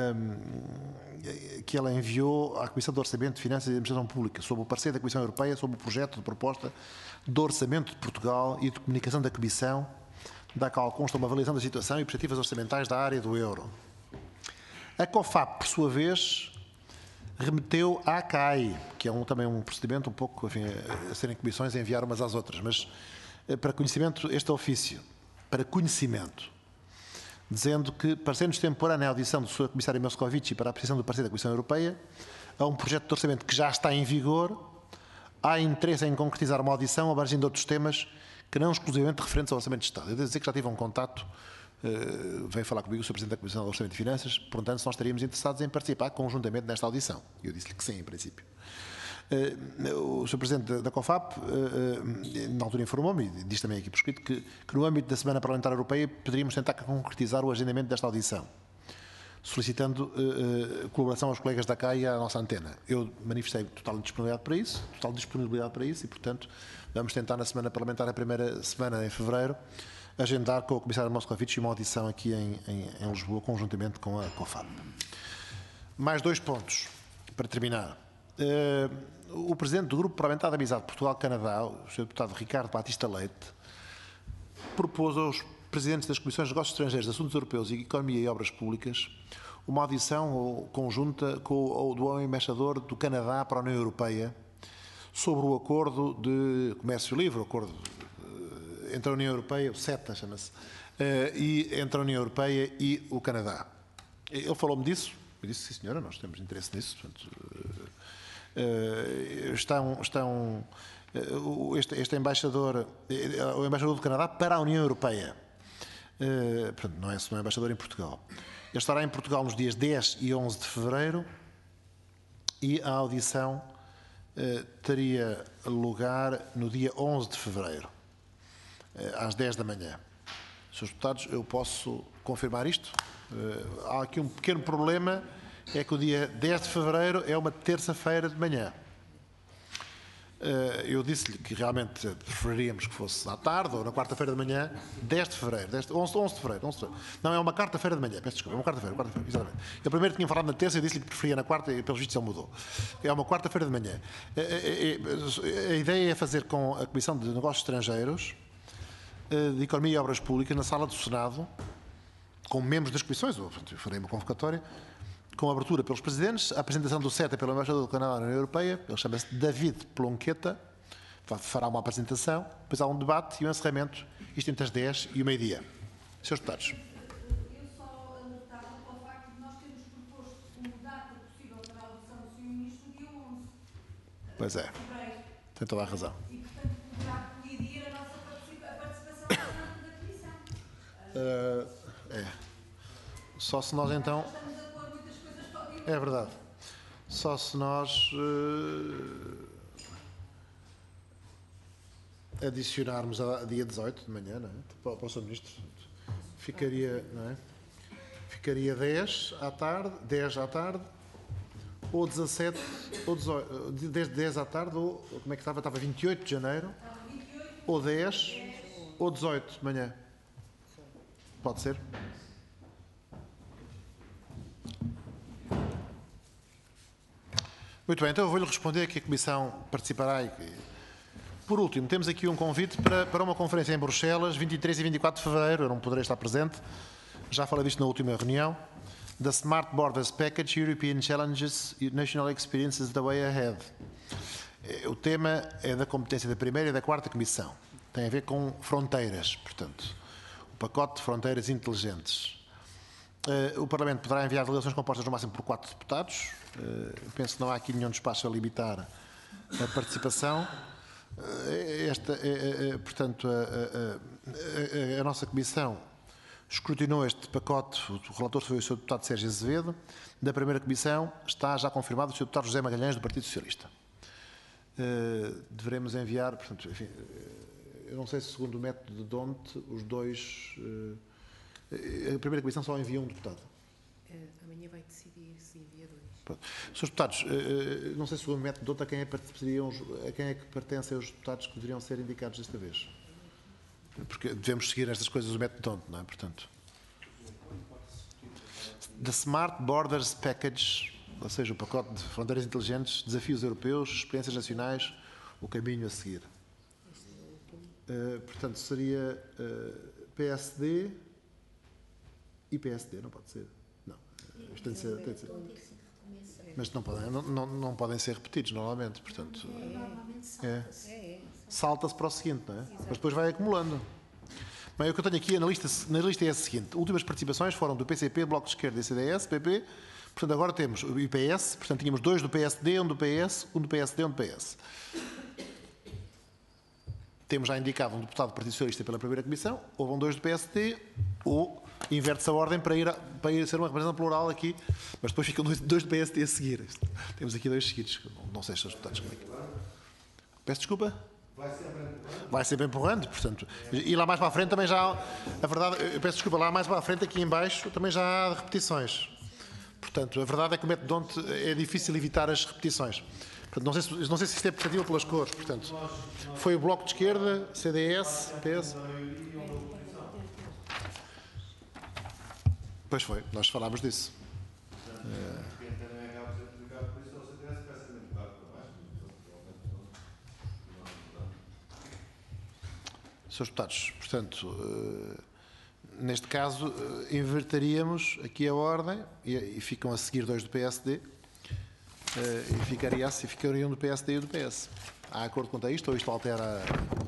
que ela enviou à Comissão de Orçamento, Finanças e Administração Pública sobre o parecer da Comissão Europeia sobre o projeto de proposta de orçamento de Portugal e de comunicação da Comissão, da qual consta uma avaliação da situação e perspectivas orçamentais da área do euro. A COFAP, por sua vez, remeteu à CAI, que é também um procedimento um pouco, enfim, a serem comissões a enviar umas às outras, mas para conhecimento, este ofício, para conhecimento, dizendo que, parecendo-nos temporânea a audição do Sr. Comissário Moscovici para a apreciação do parecer da Comissão Europeia, a um projeto de orçamento que já está em vigor, há interesse em concretizar uma audição abrangendo outros temas que não exclusivamente referentes ao Orçamento de Estado. Eu devo dizer que já tive um contato, veio falar comigo o Sr. Presidente da Comissão de Orçamento e Finanças, perguntando se nós estaríamos interessados em participar conjuntamente nesta audição. E eu disse-lhe que sim, em princípio. O Sr. Presidente da COFAP, na altura, informou-me, e diz também aqui por escrito, que no âmbito da Semana Parlamentar Europeia poderíamos tentar concretizar o agendamento desta audição, solicitando colaboração aos colegas da CAI e à nossa antena. Eu manifestei total disponibilidade para isso e, portanto, vamos tentar na Semana Parlamentar, a primeira semana em fevereiro, agendar com o Comissário Moscovici uma audição aqui em Lisboa, conjuntamente com a COFAP. Mais 2 pontos, para terminar. O Presidente do Grupo Parlamentar de Amizade Portugal-Canadá, o Sr. Deputado Ricardo Batista Leite, propôs aos Presidentes das Comissões de Negócios Estrangeiros, Assuntos Europeus e Economia e Obras Públicas uma audição conjunta com do embaixador do Canadá para a União Europeia sobre o acordo de comércio livre, o acordo entre a União Europeia, o CETA chama-se, e entre a União Europeia e o Canadá. Ele falou-me disso, eu disse, sim senhora, nós temos interesse nisso, portanto, este embaixador, o embaixador do Canadá para a União Europeia, portanto, não é embaixador em Portugal. Ele estará em Portugal nos dias 10 e 11 de fevereiro e a audição teria lugar no dia 11 de fevereiro, às 10 da manhã. Senhores deputados, eu posso confirmar isto? Há aqui um pequeno problema, é que o dia 10 de fevereiro é uma terça-feira de manhã. Eu disse-lhe que realmente preferiríamos que fosse à tarde ou na quarta-feira de manhã, 10 de fevereiro, 11 de fevereiro. Não, é uma quarta-feira de manhã, peço desculpa, é uma quarta-feira, exatamente. Eu primeiro tinha falado na terça e disse-lhe que preferia na quarta e pelos vistos ele mudou. É uma quarta-feira de manhã. A ideia é fazer com a Comissão de Negócios Estrangeiros, de Economia e Obras Públicas, na sala do Senado, com membros das comissões, eu farei uma convocatória, com abertura pelos presidentes, a apresentação do CETA pelo embaixador do Canadá na União Europeia, ele chama-se David Plonqueta, fará uma apresentação, depois há um debate e um encerramento, isto entre as 10 e o meio-dia. Senhores deputados. Eu só anotava para o facto de nós termos proposto uma data possível para a audição do Sr. Ministro no dia 11. Pois é, tem toda a razão. E, portanto, poderá colidir a nossa participação da Comissão. Só se nós então... Estamos a pôr muitas coisas para o dia. É verdade. Só se nós adicionarmos a dia 18 de manhã, não é? Para o Sr. Ministro. Ficaria, não é? Ficaria 10 à tarde, ou 17, ou 18, desde 10 à tarde, ou como é que estava? Estava 28 de janeiro, ou 10, ou 18 de manhã. Pode ser? Muito bem, então eu vou-lhe responder que a Comissão participará. Por último, temos aqui um convite para uma conferência em Bruxelas, 23 e 24 de fevereiro, eu não poderei estar presente, já falei disto na última reunião, da Smart Borders Package, European Challenges, National Experiences, the Way Ahead. O tema é da competência da primeira e da quarta Comissão, tem a ver com fronteiras, portanto, o pacote de fronteiras inteligentes. O Parlamento poderá enviar delegações compostas no máximo por 4 deputados. Penso que não há aqui nenhum espaço a limitar a participação. Portanto, a nossa Comissão escrutinou este pacote, o relator foi o Sr. Deputado Sérgio Azevedo, da primeira Comissão está já confirmado o Sr. Deputado José Magalhães, do Partido Socialista. Deveremos enviar, portanto, enfim, eu não sei se segundo o método de Donte, os dois, a primeira Comissão só envia um deputado. Amanhã vai decidir se envia dois. Pronto. Srs. Deputados, não sei se segundo o método de Donte, a quem é que pertencem os deputados que deveriam ser indicados desta vez? Porque devemos seguir estas coisas do método de Donte, não é? Portanto, The Smart Borders Package, ou seja, o pacote de fronteiras inteligentes, desafios europeus, experiências nacionais, o caminho a seguir. Portanto, seria PSD e PSD, não pode ser? Não. Isto tem de ser. Mas não podem ser repetidos normalmente, portanto. Salta-se para o seguinte, não é? Mas depois vai acumulando. Bem, o que eu tenho aqui na lista é a seguinte. Últimas participações foram do PCP, Bloco de Esquerda e CDS, PP. Portanto, agora temos o IPS. Portanto, tínhamos dois do PSD, um do PS, um do PSD, um do PS. Temos já indicado um deputado do Partido Socialista pela primeira Comissão. Houve dois do PSD, ou inverte-se a ordem para ir ser uma representação plural aqui. Mas depois ficam dois do PSD a seguir. Temos aqui dois seguidos. Não sei se os deputados como é que... Peço desculpa. Vai sempre empurrando, portanto. E lá mais para a frente também já há, a verdade, eu peço desculpa, lá mais para a frente, aqui em baixo, também já há repetições. Portanto, a verdade é que o método Donte é difícil evitar as repetições. Portanto, não sei se isto é perceptível pelas cores, portanto. Foi o Bloco de Esquerda, CDS, PS. Pois foi, nós falámos disso. Srs. Deputados, portanto, neste caso, inverteríamos aqui a ordem e ficam a seguir dois do PSD e ficariam do PSD e do PS. Há acordo quanto a isto ou isto altera?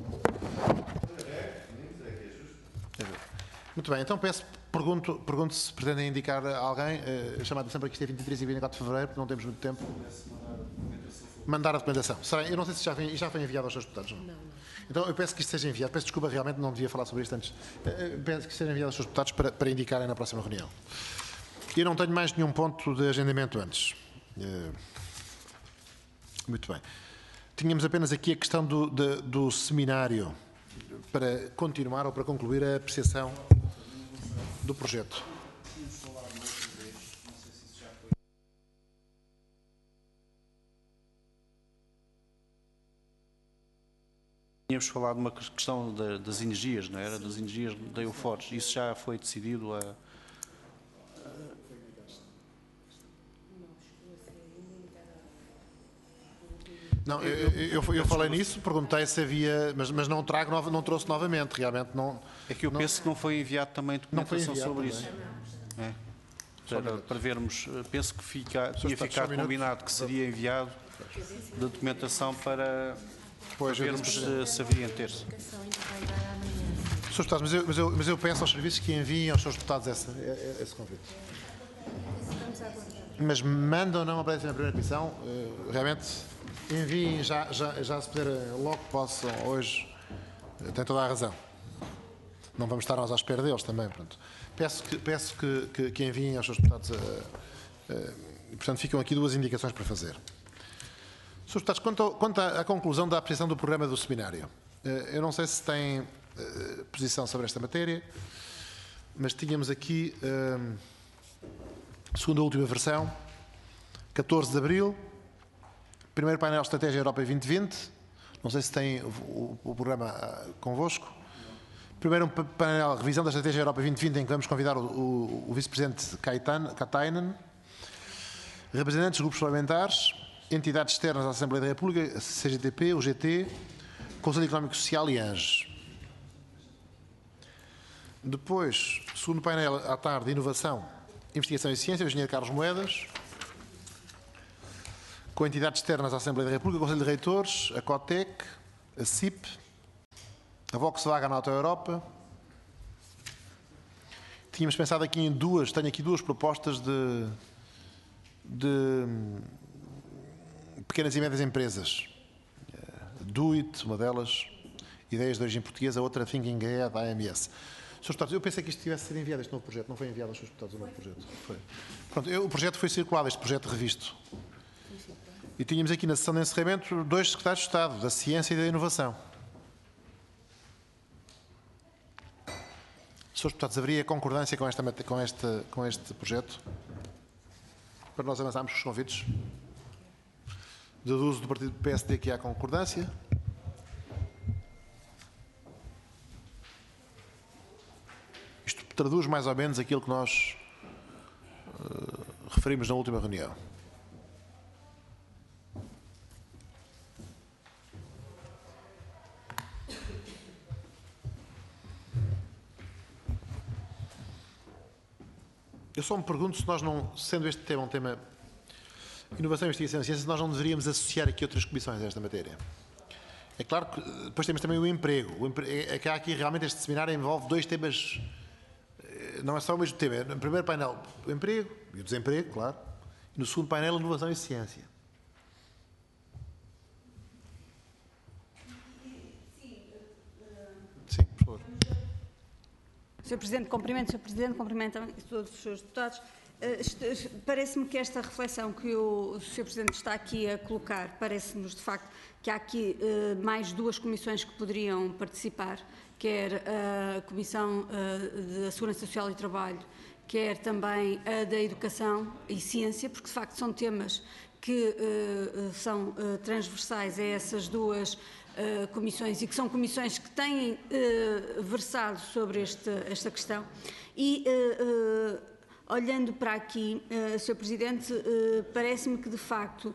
Muito bem, então pergunto se pretendem indicar alguém, chamar a atenção para que isto é 23 e 24 de fevereiro, porque não temos muito tempo. Mandar a documentação. Eu não sei se já foi enviado aos seus deputados. Não. Então, eu peço que isto seja enviado. Peço desculpa, realmente não devia falar sobre isto antes. Peço que seja enviado aos seus deputados para indicarem na próxima reunião. E eu não tenho mais nenhum ponto de agendamento antes. Muito bem. Tínhamos apenas aqui a questão do seminário para continuar ou para concluir a apreciação do projeto. Tínhamos falado de uma questão das energias, não era? Das energias da Euforges. Isso já foi decidido a... Não, eu falei nisso, perguntei se havia, mas não trouxe novamente, realmente não. É que eu penso que não foi enviado também documentação sobre isso. É. Para vermos, penso que tinha ficado combinado que seria enviado da documentação para vermos se haveria em terça. Srs. Deputados, mas eu peço aos serviços que enviem aos seus deputados esse convite. Mas mandam ou não aparece na primeira comissão, realmente enviem já se puder, logo que possam, hoje, tem toda a razão. Não vamos estar nós à espera deles também, pronto. Peço que enviem aos seus deputados, portanto, ficam aqui duas indicações para fazer. Srs. Deputados, quanto à conclusão da apreciação do programa do seminário, eu não sei se têm posição sobre esta matéria, mas tínhamos aqui, segundo a última versão, 14 de abril, primeiro painel de Estratégia Europa 2020, não sei se têm o programa convosco. Primeiro painel, revisão da Estratégia Europa 2020, em que vamos convidar o Vice-Presidente Katainen, representantes de grupos parlamentares, entidades externas à Assembleia da República, CGTP, UGT, Conselho Económico e Social e ANGE. Depois, segundo painel à tarde, Inovação, Investigação e Ciência, o Engenheiro Carlos Moedas, com entidades externas à Assembleia da República, Conselho de Reitores, a COTEC, a CIP, a Volkswagen Auto Europa. Tínhamos pensado aqui em tenho aqui duas propostas de pequenas e médias empresas, Do It, uma delas, Ideias de Origem Portuguesa, a outra Thinking Ahead, da AMS. Srs. Deputados, eu pensei que isto tivesse sido enviado, este novo projeto. Não foi enviado aos Srs. Deputados o novo projeto? Foi. Pronto, o projeto foi circulado, este projeto revisto. E tínhamos aqui na sessão de encerramento 2 secretários de Estado, da Ciência e da Inovação. Srs. Deputados, haveria concordância com este projeto? Para nós avançarmos com os convites? Deduzo do partido PSD que há concordância. Isto traduz mais ou menos aquilo que nós referimos na última reunião. Eu só me pergunto se nós não, sendo este tema um tema inovação, investigação e ciência, nós não deveríamos associar aqui outras comissões a esta matéria. É claro que depois temos também o emprego. É que há aqui realmente este seminário envolve 2 temas, não é só o mesmo tema. No primeiro painel, o emprego e o desemprego, claro. E no segundo painel, a inovação e ciência. Sim, por favor. Sr. Presidente, cumprimento todos os Srs. Deputados. Parece-me que esta reflexão que o Sr. Presidente está aqui a colocar, parece-nos de facto que há aqui mais 2 comissões que poderiam participar, quer a Comissão da Segurança Social e Trabalho, quer também a da Educação e Ciência, porque de facto são temas que são transversais a essas 2 comissões e que são comissões que têm versado sobre esta questão. E olhando para aqui, Sr. Presidente, parece-me que de facto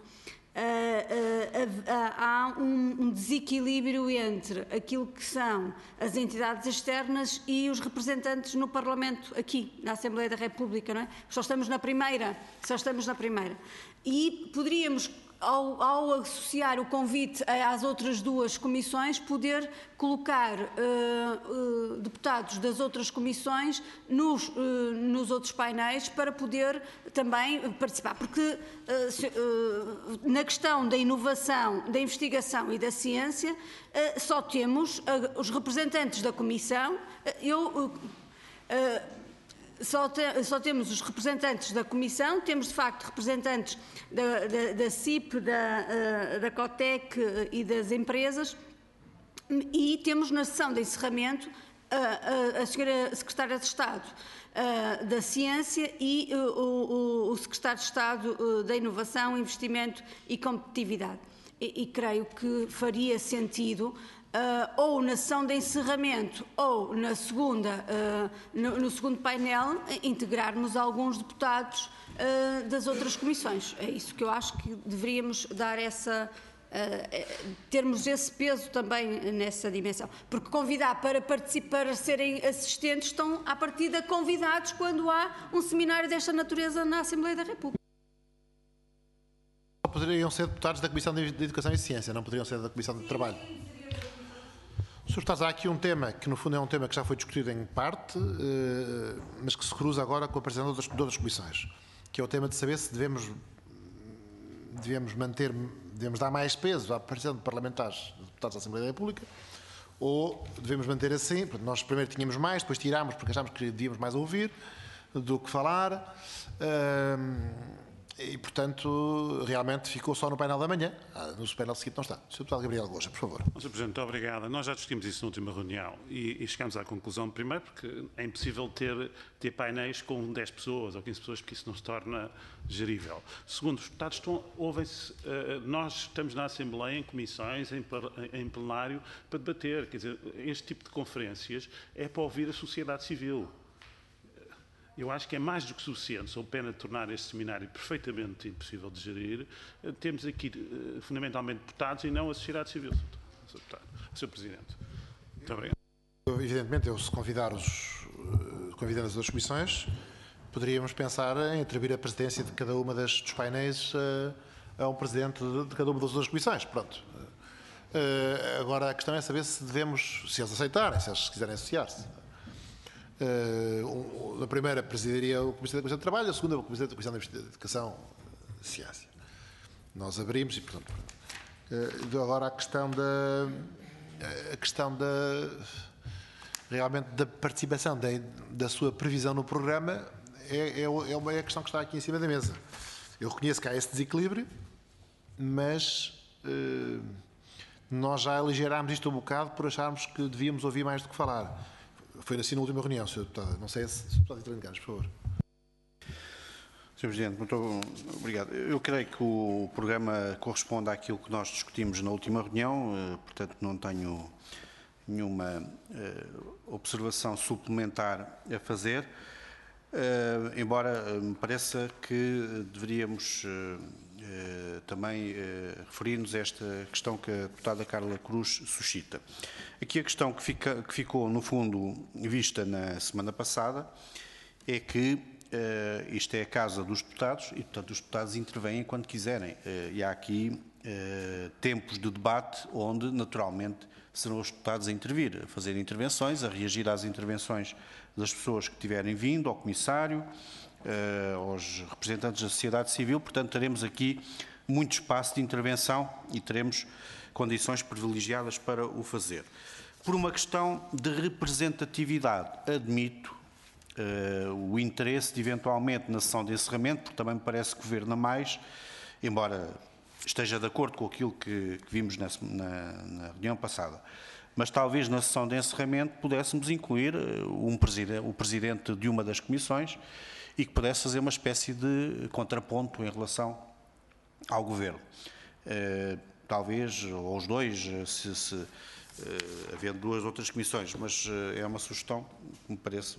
há um desequilíbrio entre aquilo que são as entidades externas e os representantes no Parlamento, aqui, na Assembleia da República, não é? Só estamos na primeira. E poderíamos, ao associar o convite às outras 2 comissões, poder colocar deputados das outras comissões nos outros painéis para poder também participar. Porque na questão da inovação, da investigação e da ciência, só temos os representantes da Comissão. Só temos os representantes da Comissão, temos de facto representantes da CIP, da COTEC e das empresas, e temos na sessão de encerramento a Sra. Secretária de Estado da Ciência e o Secretário de Estado da Inovação, Investimento e Competitividade. E creio que faria sentido ou na sessão de encerramento ou na segunda, no segundo painel, integrarmos alguns deputados das outras comissões. É isso que eu acho que deveríamos dar termos esse peso também nessa dimensão. Porque convidar para participar, para serem assistentes, estão à partida convidados quando há um seminário desta natureza na Assembleia da República. Poderiam ser deputados da Comissão de Educação e Ciência, não poderiam ser da Comissão de Trabalho. Sr. Deputados, há aqui um tema que, no fundo, é um tema que já foi discutido em parte, mas que se cruza agora com a presença de outras comissões, que é o tema de saber se devemos dar mais peso à presença de parlamentares, de deputados da Assembleia da República, ou devemos manter assim. Portanto, nós primeiro tínhamos mais, depois tirámos porque achámos que devíamos mais ouvir do que falar. E, portanto, realmente ficou só no painel da manhã. No painel seguinte não está. Sr. Deputado Gabriel Goxa, por favor. Sr. Presidente, muito obrigado. Nós já discutimos isso na última reunião e chegámos à conclusão, primeiro, porque é impossível ter painéis com 10 pessoas ou 15 pessoas, porque isso não se torna gerível. Segundo, os deputados ouvem-se. Nós estamos na Assembleia, em comissões, em plenário, para debater. Quer dizer, este tipo de conferências é para ouvir a sociedade civil. Eu acho que é mais do que suficiente, sob pena de tornar este seminário perfeitamente impossível de gerir. Temos aqui, fundamentalmente, deputados e não a sociedade civil, Sr. Presidente. Muito obrigado. Evidentemente, se convidando as outras comissões, poderíamos pensar em atribuir a presidência de cada uma dos painéis a um presidente de cada uma das outras comissões. Pronto. Agora, a questão é saber se eles aceitarem, se eles quiserem associar-se. A primeira presidiria o Comitê da Comissão de Trabalho, a segunda o Comitê da Comissão de Educação e Ciência. Nós abrimos e, portanto, Agora a questão realmente da participação, da sua previsão no programa é uma questão que está aqui em cima da mesa. Eu reconheço que há esse desequilíbrio, mas nós já aligerámos isto um bocado por acharmos que devíamos ouvir mais do que falar. Foi assim na última reunião, Sr. Deputado. Não sei se o Deputado Vitalino Ganos, por favor. Sr. Presidente, muito obrigado. Eu creio que o programa corresponde àquilo que nós discutimos na última reunião, portanto não tenho nenhuma observação suplementar a fazer, embora me pareça que deveríamos também referir-nos a esta questão que a deputada Carla Cruz suscita. Aqui a questão que ficou, no fundo, vista na semana passada é que isto é a casa dos deputados e, portanto, os deputados intervêm quando quiserem. E há aqui tempos de debate onde, naturalmente, serão os deputados a intervir, a fazer intervenções, a reagir às intervenções das pessoas que tiverem vindo, ao comissário, aos representantes da sociedade civil. Portanto, teremos aqui muito espaço de intervenção e teremos condições privilegiadas para o fazer. Por uma questão de representatividade, admito o interesse de, eventualmente, na sessão de encerramento, porque também me parece que governa mais, embora esteja de acordo com aquilo que vimos na reunião passada. Mas talvez na sessão de encerramento pudéssemos incluir o presidente de uma das comissões e que pudesse fazer uma espécie de contraponto em relação ao Governo. Talvez, ou os dois, havendo duas outras comissões, mas é uma sugestão que me parece.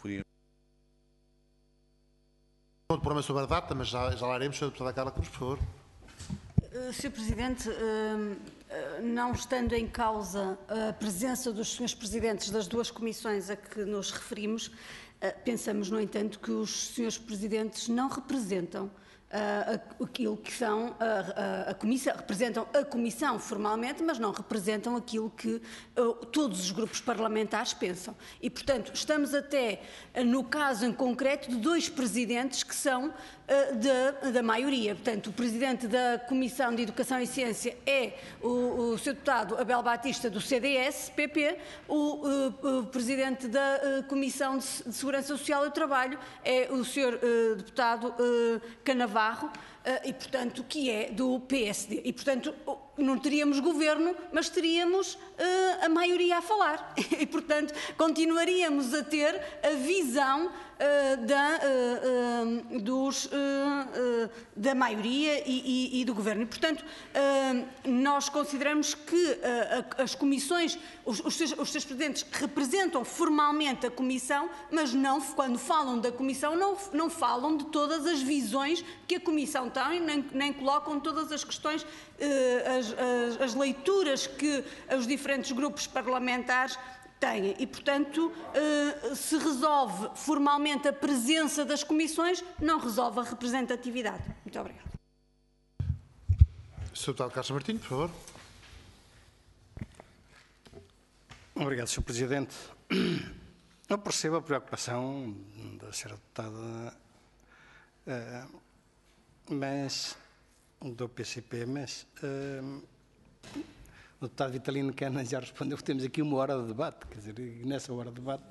Outro problema sobre a data, mas já lá iremos, Sra. Deputada Carla Cruz, por favor. Sr. Presidente, não estando em causa a presença dos Srs. Presidentes das duas comissões a que nos referimos, pensamos, no entanto, que os Srs. Presidentes não representam aquilo que são a Comissão, representam a Comissão formalmente, mas não representam aquilo que todos os grupos parlamentares pensam. E, portanto, estamos até, no caso em concreto, de dois presidentes que são da maioria. Portanto, o presidente da Comissão de Educação e Ciência é o Sr. Deputado Abel Batista, do CDS-PP, o presidente da Comissão de Segurança Social e Trabalho é o Sr. Deputado Canavarro, e, portanto, que é do PSD. E, portanto, não teríamos governo, mas teríamos a maioria a falar. E, portanto, continuaríamos a ter a visão da maioria e do governo. E, portanto, nós consideramos que as comissões, os seus presidentes representam formalmente a Comissão, mas não, quando falam da Comissão, não falam de todas as visões que a Comissão tem, nem colocam todas as questões, as leituras que os diferentes grupos parlamentares têm. E, portanto, se resolve formalmente a presença das comissões, não resolve a representatividade. Muito obrigada. Sr. Deputado Carlos Martinho, por favor. Obrigado, Sr. Presidente. Eu percebo a preocupação da Sra. Deputada, mas do PCP, mas o deputado Vitalino Ganos já respondeu que temos aqui uma hora de debate, quer dizer, e nessa hora de debate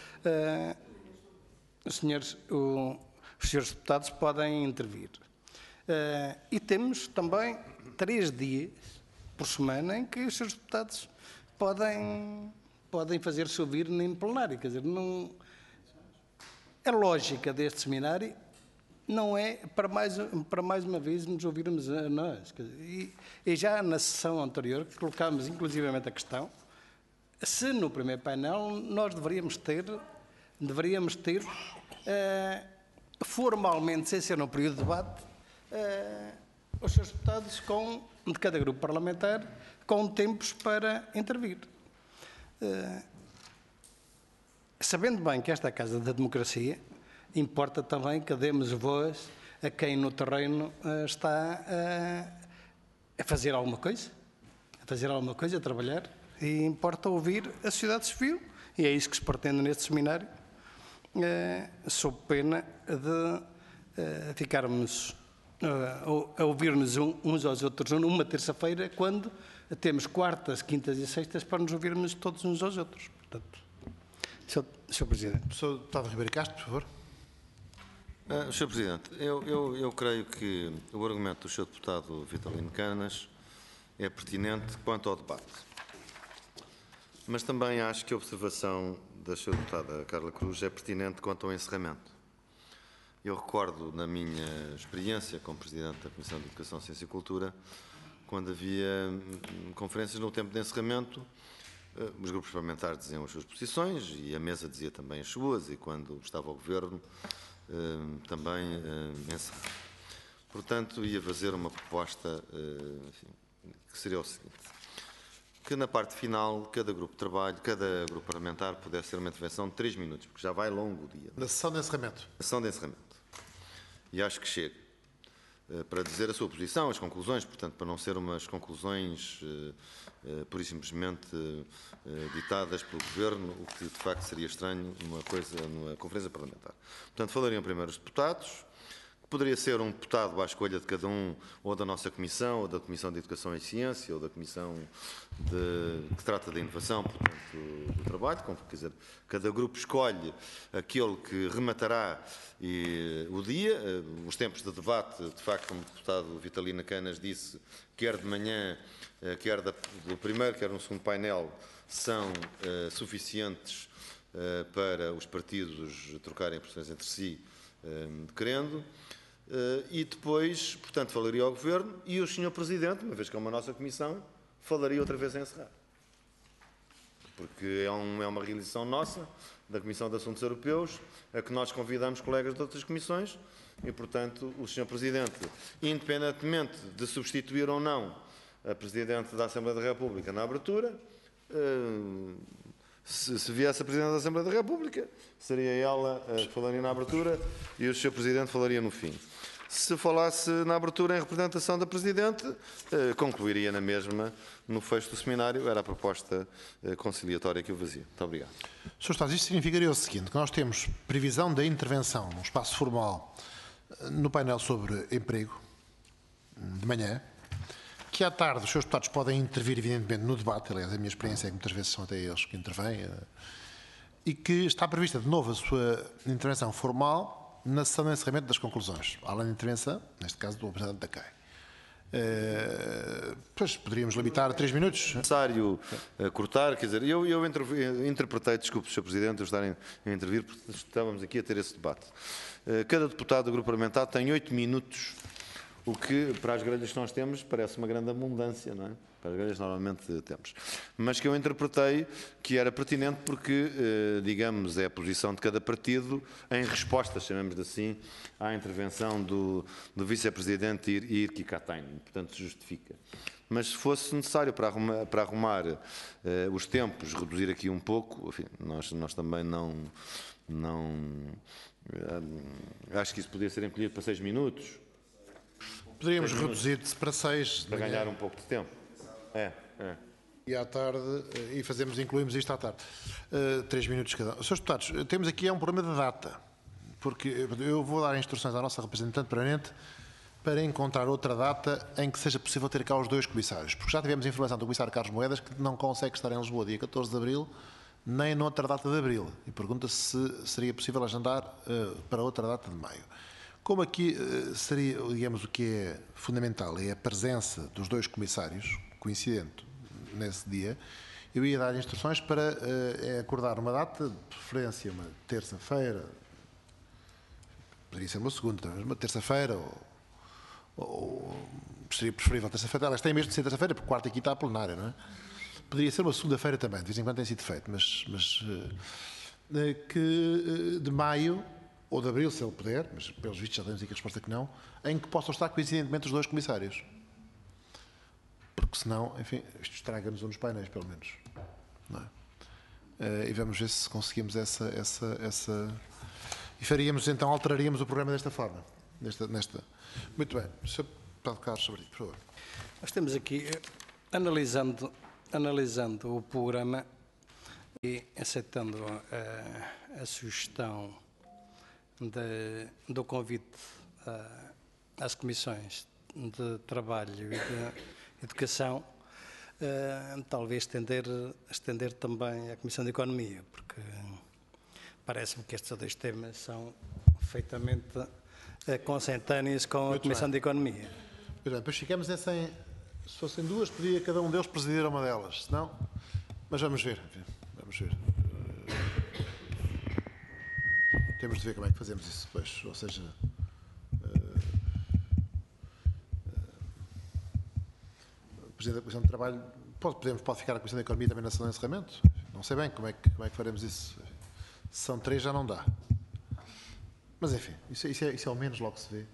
os senhores deputados podem intervir. E temos também 3 dias por semana em que os senhores deputados podem fazer-se ouvir em plenário, quer dizer, não, a lógica deste seminário não é para mais uma vez nos ouvirmos a nós. E já na sessão anterior colocámos inclusivamente a questão se no primeiro painel nós deveríamos ter formalmente, sem ser no período de debate, os seus deputados de cada grupo parlamentar com tempos para intervir. Sabendo bem que esta é a Casa da Democracia, importa também que demos voz a quem no terreno está a fazer alguma coisa, a trabalhar, e importa ouvir a sociedade civil, e é isso que se pretende neste seminário, sob pena de ficarmos a ouvir-nos uns aos outros numa terça-feira, quando temos quartas, quintas e sextas para nos ouvirmos todos uns aos outros. Portanto, Sr. Presidente. Sr. Deputado Ribeiro Castro, por favor. Sr. Presidente, eu creio que o argumento do Sr. Deputado Vitalino Canas é pertinente quanto ao debate. Mas também acho que a observação da Sra. Deputada Carla Cruz é pertinente quanto ao encerramento. Eu recordo, na minha experiência como Presidente da Comissão de Educação, Ciência e Cultura, quando havia conferências no tempo de encerramento, os grupos parlamentares diziam as suas posições e a mesa dizia também as suas, e quando estava o Governo, também encerrava. Portanto, ia fazer uma proposta, enfim, que seria o seguinte: que na parte final, cada grupo de trabalho, cada grupo parlamentar pudesse ter uma intervenção de 3 minutos, porque já vai longo o dia. Na sessão de encerramento. Na sessão de encerramento. E acho que chega para dizer a sua posição, as conclusões, portanto, para não ser umas conclusões pura e simplesmente ditadas pelo Governo, o que de facto seria estranho numa conferência parlamentar. Portanto, falariam primeiro os deputados, que poderia ser um deputado à escolha de cada um, ou da nossa Comissão, ou da Comissão de Educação e Ciência, ou da Comissão que trata da inovação, portanto, do trabalho. Como, quer dizer, cada grupo escolhe aquele que rematará o dia. Os tempos de debate, de facto, como o deputado Vitalino Canas disse, quer de manhã, quer do primeiro, quer no segundo painel, são suficientes para os partidos trocarem impressões entre si, querendo. E depois, portanto, falaria ao Governo e o Sr. Presidente, uma vez que é uma nossa Comissão, falaria outra vez a encerrar. Porque é uma realização nossa, da Comissão de Assuntos Europeus, a que nós convidamos colegas de outras comissões e, portanto, o Sr. Presidente, independentemente de substituir ou não a Presidente da Assembleia da República na abertura, se viesse a Presidente da Assembleia da República, seria ela que falaria na abertura e o Sr. Presidente falaria no fim. Se falasse na abertura em representação da Presidente, concluiria na mesma, no fecho do seminário. Era a proposta conciliatória que eu fazia. Muito obrigado. Sr. Estado, isto significaria o seguinte, que nós temos previsão da intervenção no espaço formal no painel sobre emprego, de manhã, que à tarde os seus deputados podem intervir, evidentemente, no debate. Aliás, a minha experiência é que muitas vezes são até eles que intervêm, e que está prevista de novo a sua intervenção formal na sessão de encerramento das conclusões, além da intervenção, neste caso, do representante da CAI. Pois poderíamos limitar a 3 minutos. É necessário cortar, quer dizer, eu interpretei, desculpe, Sr. Presidente, eu estar a intervir, porque estávamos aqui a ter esse debate. Cada deputado do grupo parlamentar tem 8 minutos, o que, para as grelhas que nós temos, parece uma grande abundância, não é? Para as grelhas normalmente temos. Mas que eu interpretei que era pertinente porque, digamos, é a posição de cada partido em resposta, chamemos assim, à intervenção do Vice-Presidente Irki Katainen. Portanto, justifica. Mas se fosse necessário para arrumar os tempos, reduzir aqui um pouco, enfim, nós também não acho que isso poderia ser encolhido para 6 minutos. Poderíamos reduzir-se para 6. Para ganhar um pouco de tempo. E à tarde, incluímos isto à tarde. 3 minutos cada um. Srs. Deputados, temos aqui um problema de data, porque eu vou dar instruções à nossa representante permanente para encontrar outra data em que seja possível ter cá os 2 comissários, porque já tivemos informação do comissário Carlos Moedas que não consegue estar em Lisboa dia 14 de Abril, nem noutra data de Abril, e pergunta se seria possível agendar para outra data de Maio. Como aqui seria, digamos, o que é fundamental é a presença dos 2 comissários, coincidente nesse dia, eu ia dar instruções para acordar uma data, de preferência uma terça-feira, poderia ser uma segunda, talvez uma terça-feira, ou seria preferível terça-feira. Elas têm mesmo de ser terça-feira, porque quarta aqui está a plenária, não é? Poderia ser uma segunda-feira também, de vez em quando tem sido feito, mas que de maio, ou de abril, se ele puder, mas pelos vistos já temos aqui a resposta que não, em que possam estar coincidentemente os 2 comissários. Porque senão, enfim, isto estraga-nos nos painéis, pelo menos. Não é? E vamos ver se conseguimos essa... E faríamos, então, alteraríamos o programa desta forma. Muito bem. Sr. Deputado Carlos Sobrinho, por favor. Nós temos aqui, analisando o programa e aceitando a sugestão do convite às comissões de Trabalho e de Educação, talvez estender também à Comissão de Economia, porque parece-me que estes dois temas são perfeitamente consentâneos com a Comissão de Economia. Depois ficamos sem, se fossem duas, podia cada um deles presidir uma delas, se não, mas vamos ver, temos de ver como é que fazemos isso depois, ou seja, o Presidente da Comissão de Trabalho, pode ficar a Comissão de Economia também na sessão de encerramento, não sei bem como é que faremos isso, se são 3 já não dá, mas enfim, isso é o menos, logo se vê.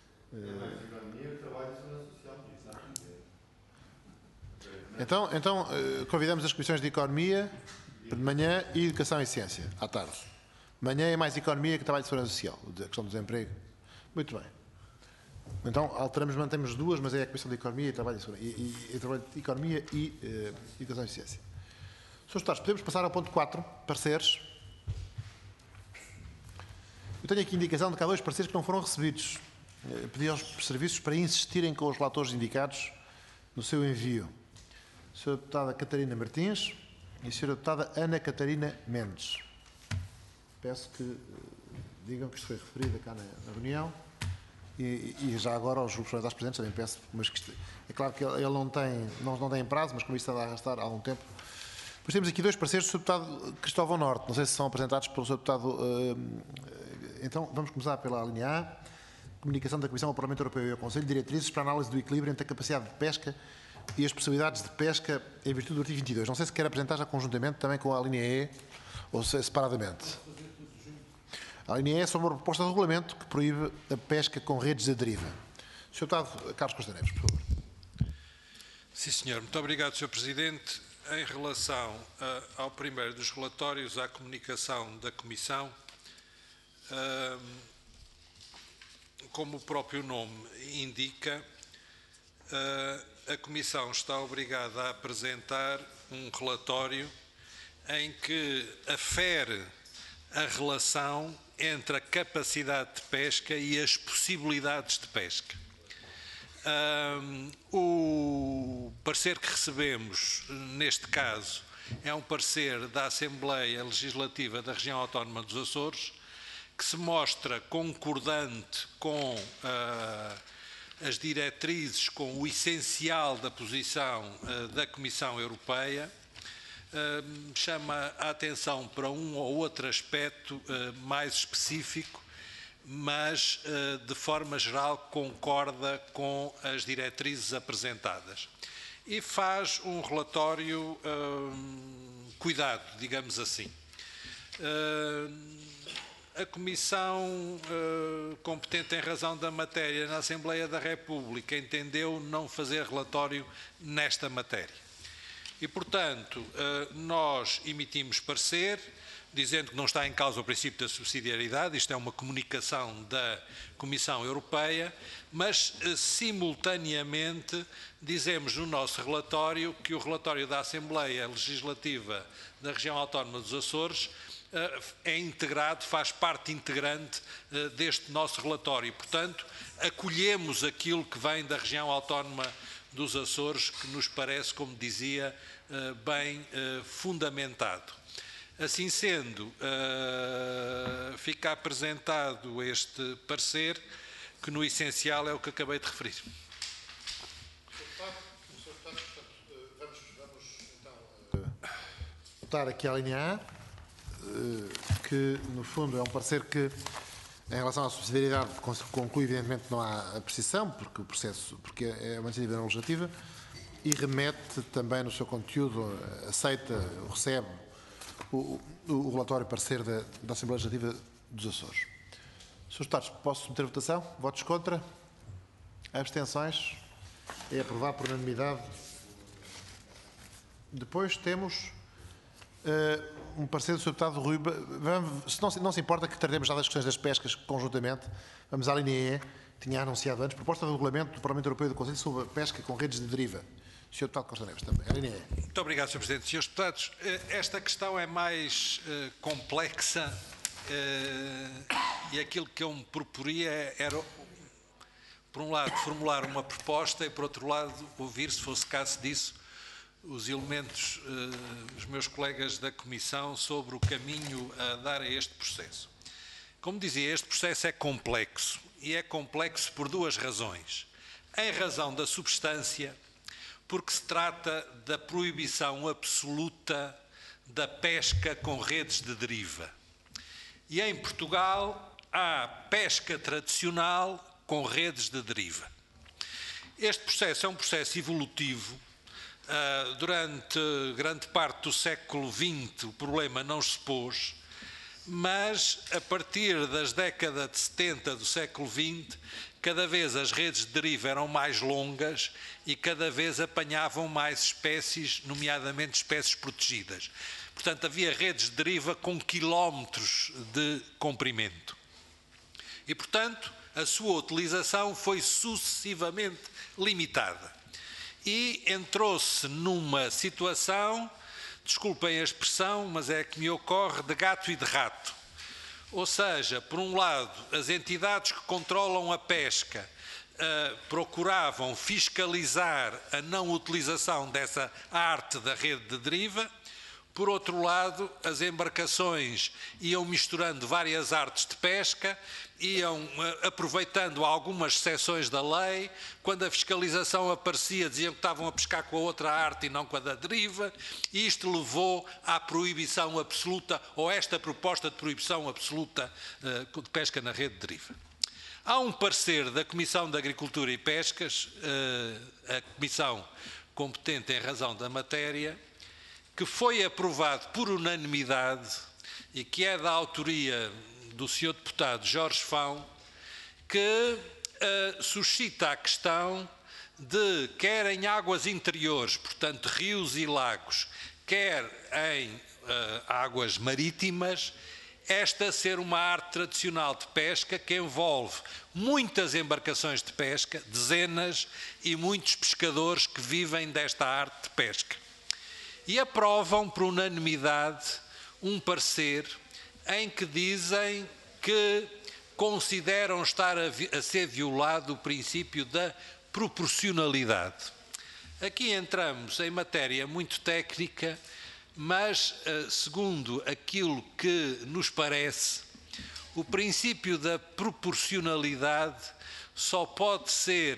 Então, convidamos as comissões de Economia de manhã e Educação e Ciência, à tarde. Manhã é mais Economia que Trabalho e Segurança Social, a questão do desemprego. Muito bem. Então, mantemos duas, mas é a Comissão de Economia e Trabalho e Trabalho de Economia e Educação e Ciência. Senhores deputados, podemos passar ao ponto 4, pareceres. Eu tenho aqui indicação de que há 2 pareceres que não foram recebidos. Pedi aos serviços para insistirem com os relatores indicados no seu envio. Sra. Deputada Catarina Martins e Sra. Deputada Ana Catarina Mendes. Peço que digam que isto foi referido cá na reunião e já agora aos grupos parlamentares presentes também peço, mas que isto, é claro que ele não tem prazo, mas como isto está a arrastar há algum tempo. Depois temos aqui 2 pareceres do Sr. Deputado Cristóvão Norte, não sei se são apresentados pelo Sr. Deputado. Então, vamos começar pela linha A. Comunicação da Comissão ao Parlamento Europeu e ao Conselho, diretrizes para a análise do equilíbrio entre a capacidade de pesca e as possibilidades de pesca em virtude do artigo 22. Não sei se quer apresentar já conjuntamente também com a linha E ou separadamente. A linha E é sobre uma proposta de regulamento que proíbe a pesca com redes de deriva. Sr. Deputado Carlos Costa Neves, por favor. Sim, senhor. Muito obrigado, Sr. Presidente. Em relação ao primeiro dos relatórios, à comunicação da Comissão, como o próprio nome indica, a Comissão está obrigada a apresentar um relatório em que afere a relação entre a capacidade de pesca e as possibilidades de pesca. O parecer que recebemos, neste caso, é um parecer da Assembleia Legislativa da Região Autónoma dos Açores, que se mostra concordante com as diretrizes, com o essencial da posição da Comissão Europeia, chama a atenção para um ou outro aspecto mais específico, mas de forma geral concorda com as diretrizes apresentadas. E faz um relatório cuidado, digamos assim. A Comissão competente em razão da matéria na Assembleia da República entendeu não fazer relatório nesta matéria. E, portanto, nós emitimos parecer, dizendo que não está em causa o princípio da subsidiariedade, isto é uma comunicação da Comissão Europeia, mas, simultaneamente, dizemos no nosso relatório que o relatório da Assembleia Legislativa da Região Autónoma dos Açores é integrado, faz parte integrante deste nosso relatório. Portanto, acolhemos aquilo que vem da região autónoma dos Açores, que nos parece, como dizia, bem fundamentado. Assim sendo, fica apresentado este parecer, que no essencial é o que acabei de referir. Vamos então votar aqui a linha A, que no fundo é um parecer que, em relação à subsidiariedade, conclui evidentemente não há precisão, porque é uma iniciativa não legislativa, e remete também no seu conteúdo, recebe o relatório parecer da Assembleia Legislativa dos Açores. Senhores deputados, posso submeter a votação? Votos contra? Abstenções? É aprovado por unanimidade. Depois temos um parecer do Sr. Deputado Rui. Se não se importa que tratemos já das questões das pescas conjuntamente, vamos à linha E. Tinha anunciado antes, proposta de regulamento do Parlamento Europeu e do Conselho sobre a pesca com redes de deriva. Sr. Deputado Costa Neves também. A linha E. Muito obrigado, Sr. Presidente. Senhores deputados, esta questão é mais complexa e aquilo que eu me proporia era por um lado, formular uma proposta e, por outro lado, ouvir, se fosse caso disso, os elementos, os meus colegas da Comissão, sobre o caminho a dar a este processo. Como dizia, este processo é complexo, e é complexo por duas razões. Em razão da substância, porque se trata da proibição absoluta da pesca com redes de deriva. E em Portugal há pesca tradicional com redes de deriva. Este processo é um processo evolutivo. Durante grande parte do século XX o problema não se pôs, mas a partir das décadas de 70 do século XX, cada vez as redes de deriva eram mais longas e cada vez apanhavam mais espécies, nomeadamente espécies protegidas. Portanto, havia redes de deriva com quilómetros de comprimento. E, portanto, a sua utilização foi sucessivamente limitada. E entrou-se numa situação, desculpem a expressão, mas é que me ocorre, de gato e de rato. Ou seja, por um lado, as entidades que controlam a pesca procuravam fiscalizar a não utilização dessa arte da rede de deriva. Por outro lado, as embarcações iam misturando várias artes de pesca, iam aproveitando algumas exceções da lei. Quando a fiscalização aparecia, diziam que estavam a pescar com a outra arte e não com a da deriva. E isto levou à proibição absoluta, ou esta proposta de proibição absoluta de pesca na rede de deriva. Há um parecer da Comissão de Agricultura e Pescas, a comissão competente em razão da matéria, que foi aprovado por unanimidade e que é da autoria do Sr. Deputado Jorge Fão, que suscita a questão de, quer em águas interiores, portanto rios e lagos, quer em águas marítimas, esta ser uma arte tradicional de pesca que envolve muitas embarcações de pesca, dezenas, e muitos pescadores que vivem desta arte de pesca. E aprovam por unanimidade um parecer em que dizem que consideram estar a ser violado o princípio da proporcionalidade. Aqui entramos em matéria muito técnica, mas, segundo aquilo que nos parece, o princípio da proporcionalidade só pode ser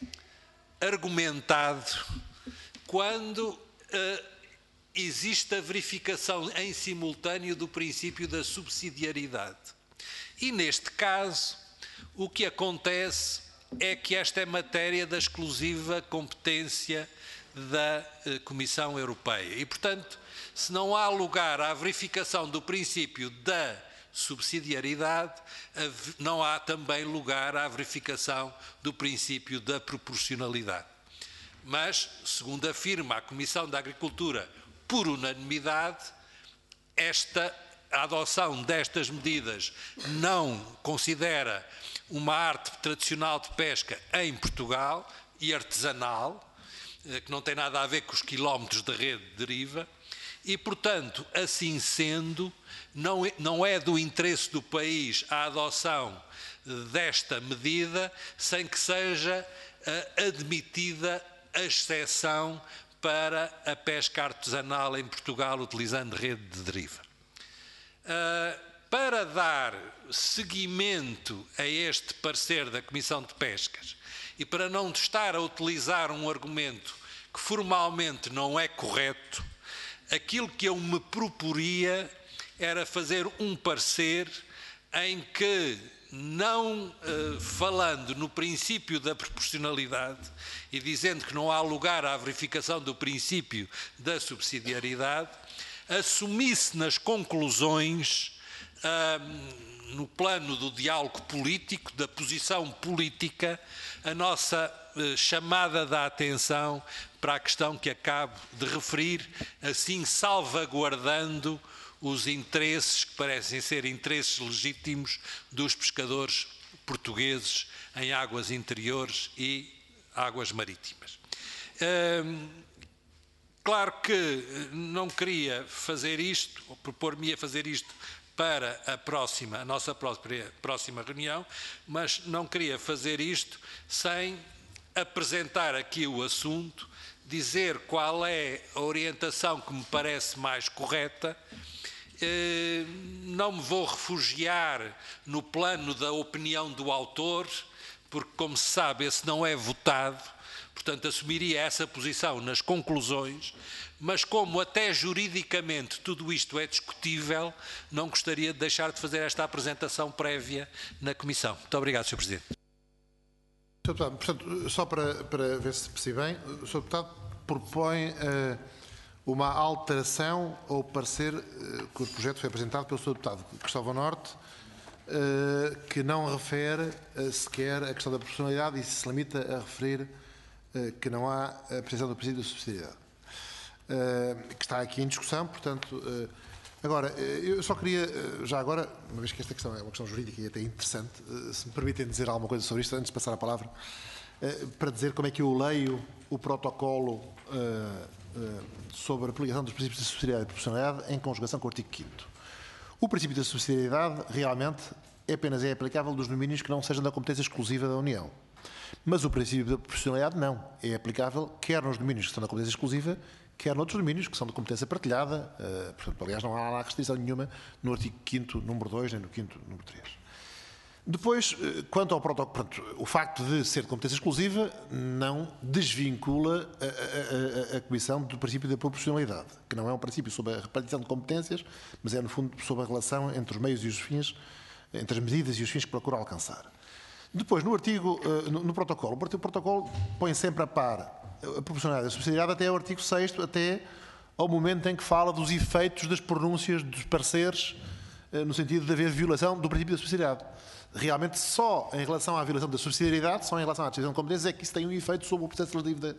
argumentado quando existe a verificação em simultâneo do princípio da subsidiariedade. E neste caso, o que acontece é que esta é matéria da exclusiva competência da Comissão Europeia. E, portanto, se não há lugar à verificação do princípio da subsidiariedade, não há também lugar à verificação do princípio da proporcionalidade. Mas, segundo afirma a Comissão da Agricultura, por unanimidade, a adoção destas medidas não considera uma arte tradicional de pesca em Portugal e artesanal, que não tem nada a ver com os quilómetros de rede de deriva, e, portanto, assim sendo, não é do interesse do país a adoção desta medida sem que seja admitida a exceção para a pesca artesanal em Portugal utilizando rede de deriva. Para dar seguimento a este parecer da Comissão de Pescas e para não estar a utilizar um argumento que formalmente não é correto, aquilo que eu me proporia era fazer um parecer em que, não falando no princípio da proporcionalidade e dizendo que não há lugar à verificação do princípio da subsidiariedade, assumisse nas conclusões, no plano do diálogo político, da posição política, a nossa chamada da atenção para a questão que acabo de referir, assim salvaguardando os interesses que parecem ser interesses legítimos dos pescadores portugueses em águas interiores e águas marítimas. Claro que não queria fazer isto, ou propor-me a fazer isto para a nossa próxima reunião, mas não queria fazer isto sem apresentar aqui o assunto, dizer qual é a orientação que me parece mais correta. Não me vou refugiar no plano da opinião do autor, porque, como se sabe, esse não é votado, portanto, assumiria essa posição nas conclusões, mas como até juridicamente tudo isto é discutível, não gostaria de deixar de fazer esta apresentação prévia na Comissão. Muito obrigado, Sr. Presidente. Sr. Deputado, portanto, só para ver se percebi bem, o Sr. Deputado propõe uma alteração ao parecer que o projeto foi apresentado pelo Sr. Deputado Cristóvão Norte, que não refere sequer a questão da proporcionalidade e se limita a referir que não há a precisão do princípio da subsidiariedade, que está aqui em discussão, portanto. Agora, eu só queria, já agora, uma vez que esta questão é uma questão jurídica e até interessante, se me permitem dizer alguma coisa sobre isto, antes de passar a palavra, para dizer como é que eu leio o protocolo sobre a aplicação dos princípios de subsidiariedade e proporcionalidade em conjugação com o artigo 5º. O princípio da subsidiariedade realmente apenas é aplicável dos domínios que não sejam da competência exclusiva da União. Mas o princípio da proporcionalidade não. É aplicável quer nos domínios que são da competência exclusiva, quer noutros domínios que são de competência partilhada. Portanto, aliás, não há lá restrição nenhuma no artigo 5º, número 2, nem no 5º, número 3. Depois, quanto ao protocolo, o facto de ser de competência exclusiva não desvincula a Comissão do princípio da proporcionalidade, que não é um princípio sobre a repartição de competências, mas é, no fundo, sobre a relação entre os meios e os fins, entre as medidas e os fins que procura alcançar. Depois, no protocolo, o protocolo põe sempre a par a proporcionalidade e a subsidiariedade até ao artigo 6º, até ao momento em que fala dos efeitos das pronúncias dos pareceres, no sentido de haver violação do princípio da subsidiariedade. Realmente, só em relação à violação da subsidiariedade, só em relação à distribuição de competências, é que isso tem um efeito sobre o processo legislativo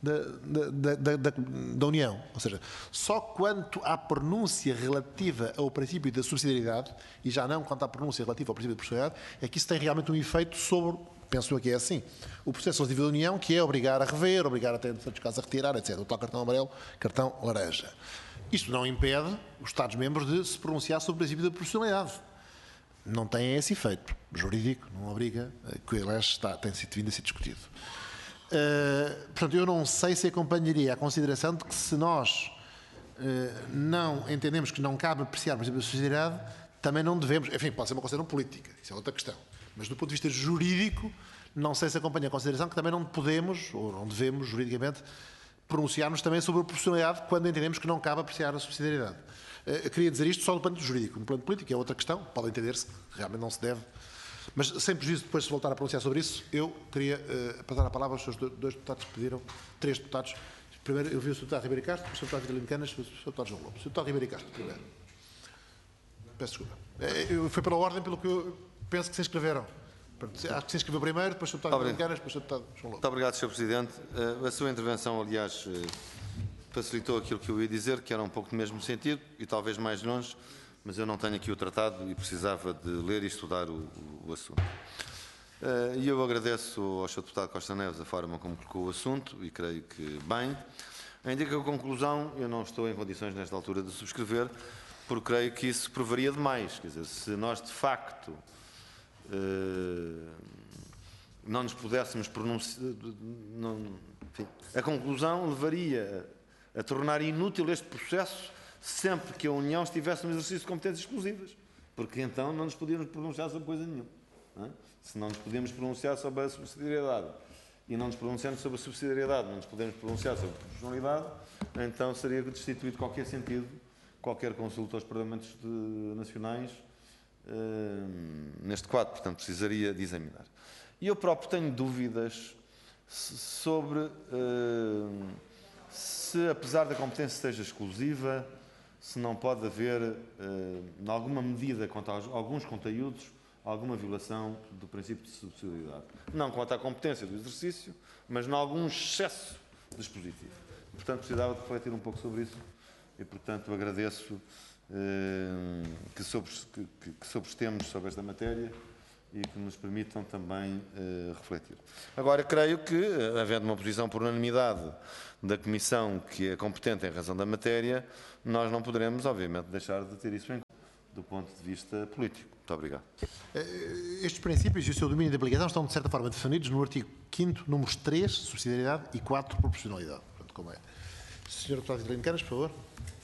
da União. Ou seja, só quanto à pronúncia relativa ao princípio da subsidiariedade, e já não quanto à pronúncia relativa ao princípio da proporcionalidade, é que isso tem realmente um efeito sobre, penso eu que é assim, o processo legislativo da União, que é obrigar a rever, obrigar até, em certos casos, a retirar, etc. O tal cartão amarelo, cartão laranja. Isto não impede os Estados-membros de se pronunciar sobre o princípio da proporcionalidade. Não tem esse efeito jurídico, não obriga, que aliás tem vindo a ser discutido. Portanto, eu não sei se acompanharia a consideração de que se nós não entendemos que não cabe apreciar o princípio da subsidiariedade, também não devemos, enfim, pode ser uma consideração política, isso é outra questão, mas do ponto de vista jurídico, não sei se acompanha a consideração que também não podemos, ou não devemos, juridicamente, pronunciar-nos também sobre a proporcionalidade quando entendemos que não cabe apreciar a subsidiariedade. Eu queria dizer isto só do plano jurídico. No plano político é outra questão, pode entender-se que realmente não se deve. Mas, sem prejuízo, depois de voltar a pronunciar sobre isso, eu queria passar a palavra aos seus dois deputados que pediram, 3 deputados. Primeiro, eu vi o Sr. Deputado Ribeiro Castro, o Sr. Deputado Vitalino Canas e o Sr. Deputado João Lobo. O Sr. Deputado Ribeiro Castro, primeiro. Peço desculpa. Foi pela ordem pelo que eu penso que se inscreveram. Acho que se inscreveu primeiro, depois o Sr. Deputado Vitalino Canas, depois o Sr. Deputado João Lobo. Muito obrigado, Sr. Presidente. A sua intervenção, aliás, facilitou aquilo que eu ia dizer, que era um pouco do mesmo sentido e talvez mais longe, mas eu não tenho aqui o tratado e precisava de ler e estudar o assunto. E eu agradeço ao Sr. Deputado Costa Neves a forma como colocou o assunto e creio que bem. Ainda que a conclusão eu não estou em condições nesta altura de subscrever, porque creio que isso provaria demais. Quer dizer, se nós de facto não nos pudéssemos pronunciar, a conclusão levaria a tornar inútil este processo sempre que a União estivesse no exercício de competências exclusivas, porque então não nos podíamos pronunciar sobre coisa nenhuma. Não é? Se não nos podíamos pronunciar sobre a subsidiariedade e não nos pronunciamos sobre a subsidiariedade, não nos podemos pronunciar sobre a proporcionalidade, então seria destituído qualquer sentido, qualquer consulta aos Parlamentos nacionais neste quadro, portanto precisaria de examinar. E eu próprio tenho dúvidas sobre se, apesar da competência seja exclusiva, se não pode haver, em alguma medida, quanto a alguns conteúdos, alguma violação do princípio de subsidiariedade. Não quanto à competência do exercício, mas em algum excesso dispositivo. Portanto, precisava de refletir um pouco sobre isso e, portanto, agradeço que sobrestemos sobre esta matéria e que nos permitam também refletir. Agora, creio que, havendo uma posição por unanimidade da Comissão que é competente em razão da matéria, nós não poderemos, obviamente, deixar de ter isso em conta. do ponto de vista político. Muito obrigado. Estes princípios e o seu domínio de aplicação estão, de certa forma, definidos no artigo 5º, números 3, subsidiariedade, e 4, proporcionalidade. Portanto, como é. Sr. Deputado Vitalino Canas, por favor.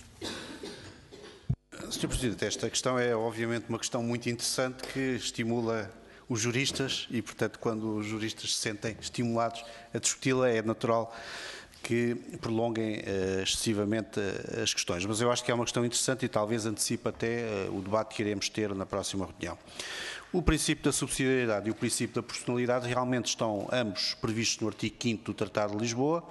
Sr. Presidente, esta questão é obviamente uma questão muito interessante que estimula os juristas e, portanto, quando os juristas se sentem estimulados a discuti-la, é natural que prolonguem excessivamente as questões. Mas eu acho que é uma questão interessante e talvez antecipe até o debate que iremos ter na próxima reunião. O princípio da subsidiariedade e o princípio da proporcionalidade realmente estão ambos previstos no artigo 5º do Tratado de Lisboa.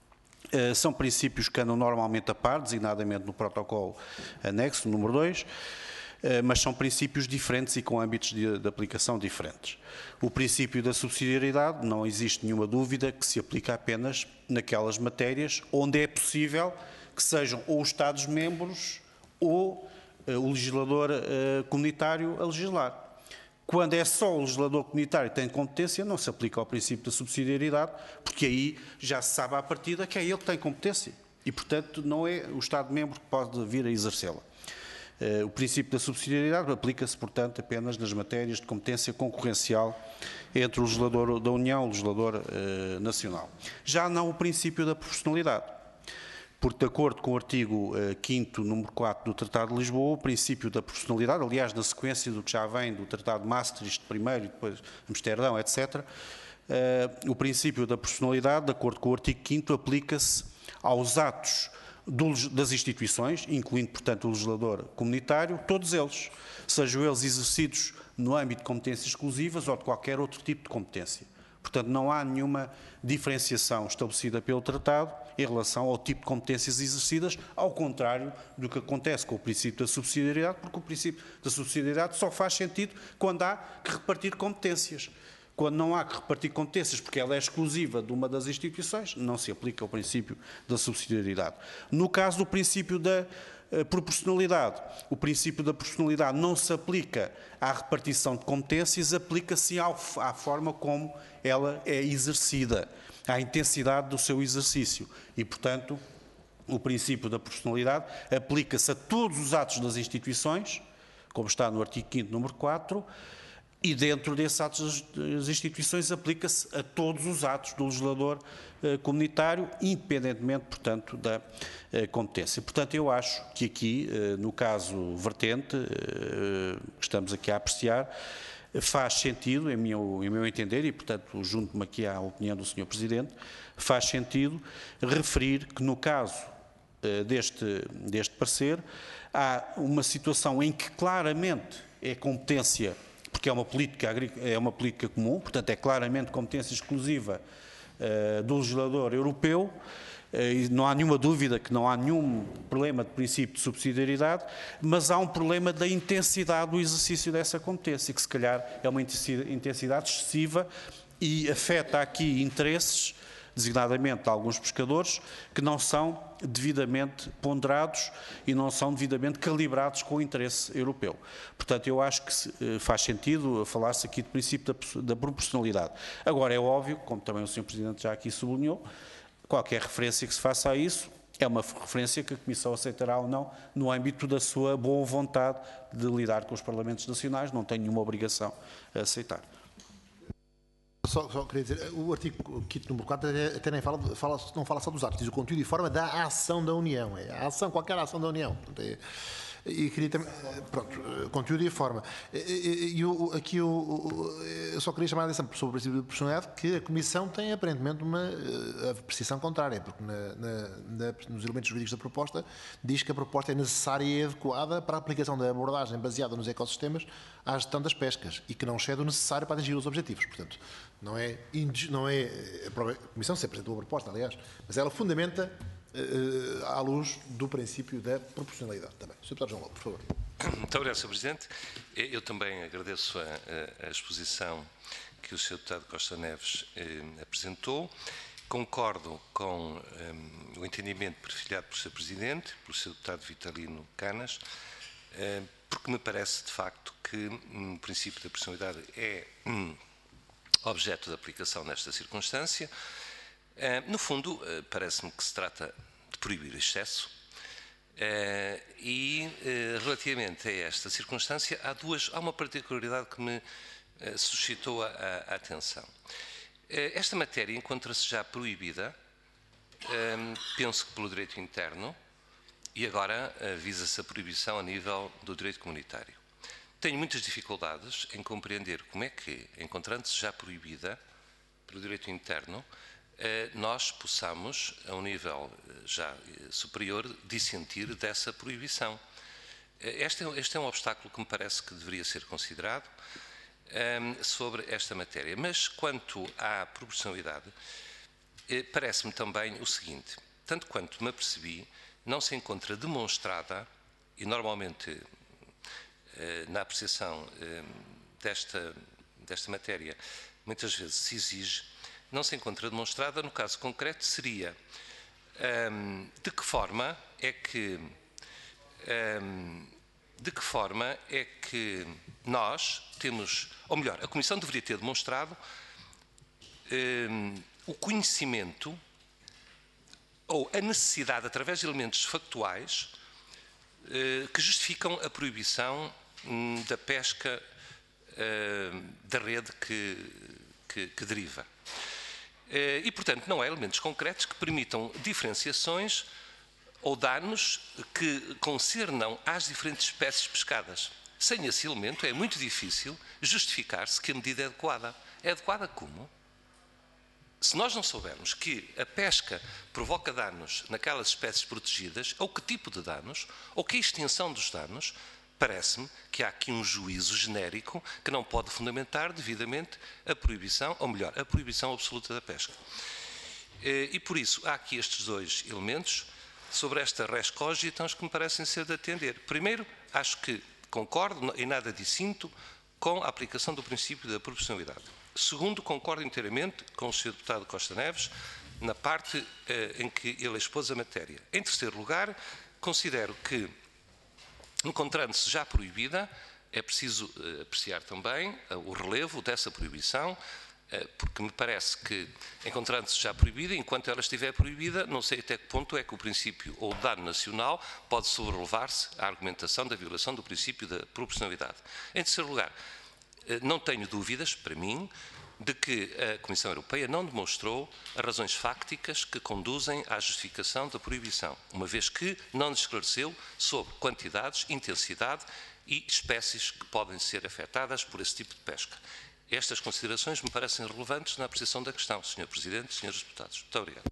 São princípios que andam normalmente a par, designadamente no protocolo anexo, número 2, mas são princípios diferentes e com âmbitos de aplicação diferentes. O princípio da subsidiariedade, não existe nenhuma dúvida que se aplica apenas naquelas matérias onde é possível que sejam ou os Estados-membros ou o legislador comunitário a legislar. Quando é só o legislador comunitário que tem competência, não se aplica ao princípio da subsidiariedade, porque aí já se sabe à partida que é ele que tem competência e, portanto, não é o Estado-membro que pode vir a exercê-la. O princípio da subsidiariedade aplica-se, portanto, apenas nas matérias de competência concorrencial entre o legislador da União e o legislador nacional. Já não o princípio da proporcionalidade. Porque, de acordo com o artigo 5º, número 4 do Tratado de Lisboa, o princípio da proporcionalidade, aliás, na sequência do que já vem do Tratado de Maastricht primeiro e depois Amsterdão, etc., o princípio da proporcionalidade, de acordo com o artigo 5º, aplica-se aos atos das instituições, incluindo, portanto, o legislador comunitário, todos eles, sejam eles exercidos no âmbito de competências exclusivas ou de qualquer outro tipo de competência. Portanto, não há nenhuma diferenciação estabelecida pelo Tratado em relação ao tipo de competências exercidas, ao contrário do que acontece com o princípio da subsidiariedade, porque o princípio da subsidiariedade só faz sentido quando há que repartir competências. Quando não há que repartir competências porque ela é exclusiva de uma das instituições, não se aplica o princípio da subsidiariedade. No caso do princípio da proporcionalidade, o princípio da proporcionalidade não se aplica à repartição de competências, aplica-se à forma como ela é exercida, à intensidade do seu exercício. E, portanto, o princípio da proporcionalidade aplica-se a todos os atos das instituições, como está no artigo 5º, número 4, e dentro desses atos das instituições aplica-se a todos os atos do legislador comunitário, independentemente, portanto, da competência. Portanto, eu acho que aqui, no caso vertente, que estamos aqui a apreciar, faz sentido, em meu entender, e, portanto, junto-me aqui à opinião do Sr. Presidente, faz sentido referir que, no caso deste parecer, há uma situação em que claramente é competência, porque é uma política comum, portanto é claramente competência exclusiva do legislador europeu, e não há nenhuma dúvida que não há nenhum problema de princípio de subsidiariedade, mas há um problema da intensidade do exercício dessa competência, que se calhar é uma intensidade excessiva e afeta aqui interesses, designadamente de alguns pescadores, que não são devidamente ponderados e não são devidamente calibrados com o interesse europeu. Portanto, eu acho que faz sentido falar-se aqui de princípio da proporcionalidade. Agora, é óbvio, como também o Sr. Presidente já aqui sublinhou, qualquer referência que se faça a isso é uma referência que a Comissão aceitará ou não no âmbito da sua boa vontade de lidar com os Parlamentos Nacionais, não tem nenhuma obrigação a aceitar. Só queria dizer, o artigo 5º, número 4, até nem não fala só dos atos, diz o conteúdo e forma da ação da União. É a ação, qualquer ação da União. E queria também, pronto, conteúdo e forma. Aqui eu só queria chamar a atenção sobre o princípio de proporcionalidade, que a Comissão tem aparentemente uma apreciação contrária, porque nos elementos jurídicos da proposta diz que a proposta é necessária e adequada para a aplicação da abordagem baseada nos ecossistemas à gestão das pescas e que não excede o necessário para atingir os objetivos. Portanto, não é a Comissão se apresentou a proposta, aliás, mas ela fundamenta à luz do princípio da proporcionalidade também. Sr. Deputado João Lobo, por favor. Muito obrigado, Sr. Presidente. Eu também agradeço a exposição que o Sr. Deputado Costa Neves apresentou. Concordo com o entendimento perfilhado pelo Sr. Presidente, pelo Sr. Deputado Vitalino Canas, porque me parece, de facto, que o princípio da proporcionalidade é objeto de aplicação nesta circunstância. No fundo, parece-me que se trata de proibir excesso Relativamente a esta circunstância, há uma particularidade que me suscitou a atenção. Esta matéria encontra-se já proibida, penso que pelo direito interno, e agora visa-se a proibição a nível do direito comunitário. Tenho muitas dificuldades em compreender como é que, encontrando-se já proibida pelo direito interno, nós possamos, a um nível já superior, dissentir dessa proibição. Este é um obstáculo que me parece que deveria ser considerado sobre esta matéria. Mas, quanto à proporcionalidade, parece-me também o seguinte: tanto quanto me apercebi, não se encontra demonstrada, e normalmente na apreciação desta matéria muitas vezes se exige, não se encontra demonstrada, no caso concreto, seria de que forma é que nós temos, ou melhor, a Comissão deveria ter demonstrado o conhecimento ou a necessidade, através de elementos factuais, que justificam a proibição da pesca da rede que deriva. E, portanto, não há elementos concretos que permitam diferenciações ou danos que concernam às diferentes espécies pescadas. Sem esse elemento é muito difícil justificar-se que a medida é adequada. É adequada como? Se nós não soubermos que a pesca provoca danos naquelas espécies protegidas, ou que tipo de danos, ou que a extensão dos danos, parece-me que há aqui um juízo genérico que não pode fundamentar devidamente a proibição, ou melhor, a proibição absoluta da pesca. E por isso há aqui estes dois elementos sobre esta res cogitans que me parecem ser de atender. Primeiro, acho que concordo em nada distinto com a aplicação do princípio da proporcionalidade. Segundo, concordo inteiramente com o Sr. Deputado Costa Neves na parte em que ele expôs a matéria. Em terceiro lugar, considero que, encontrando-se já proibida, é preciso apreciar também o relevo dessa proibição, porque me parece que, encontrando-se já proibida, enquanto ela estiver proibida, não sei até que ponto é que o princípio ou o dano nacional pode sobrelevar-se à argumentação da violação do princípio da proporcionalidade. Em terceiro lugar, não tenho dúvidas, para mim, de que a Comissão Europeia não demonstrou as razões fácticas que conduzem à justificação da proibição, uma vez que não nos esclareceu sobre quantidades, intensidade e espécies que podem ser afetadas por esse tipo de pesca. Estas considerações me parecem relevantes na apreciação da questão, Sr. Presidente, Srs. Deputados. Muito obrigado.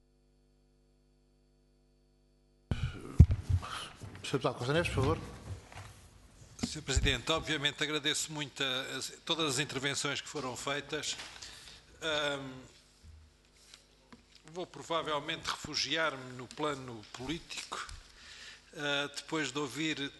Sr. Deputado Costa Neves, por favor. Sr. Presidente, obviamente agradeço muito todas as intervenções que foram feitas. Vou provavelmente refugiar-me no plano político, depois de ouvir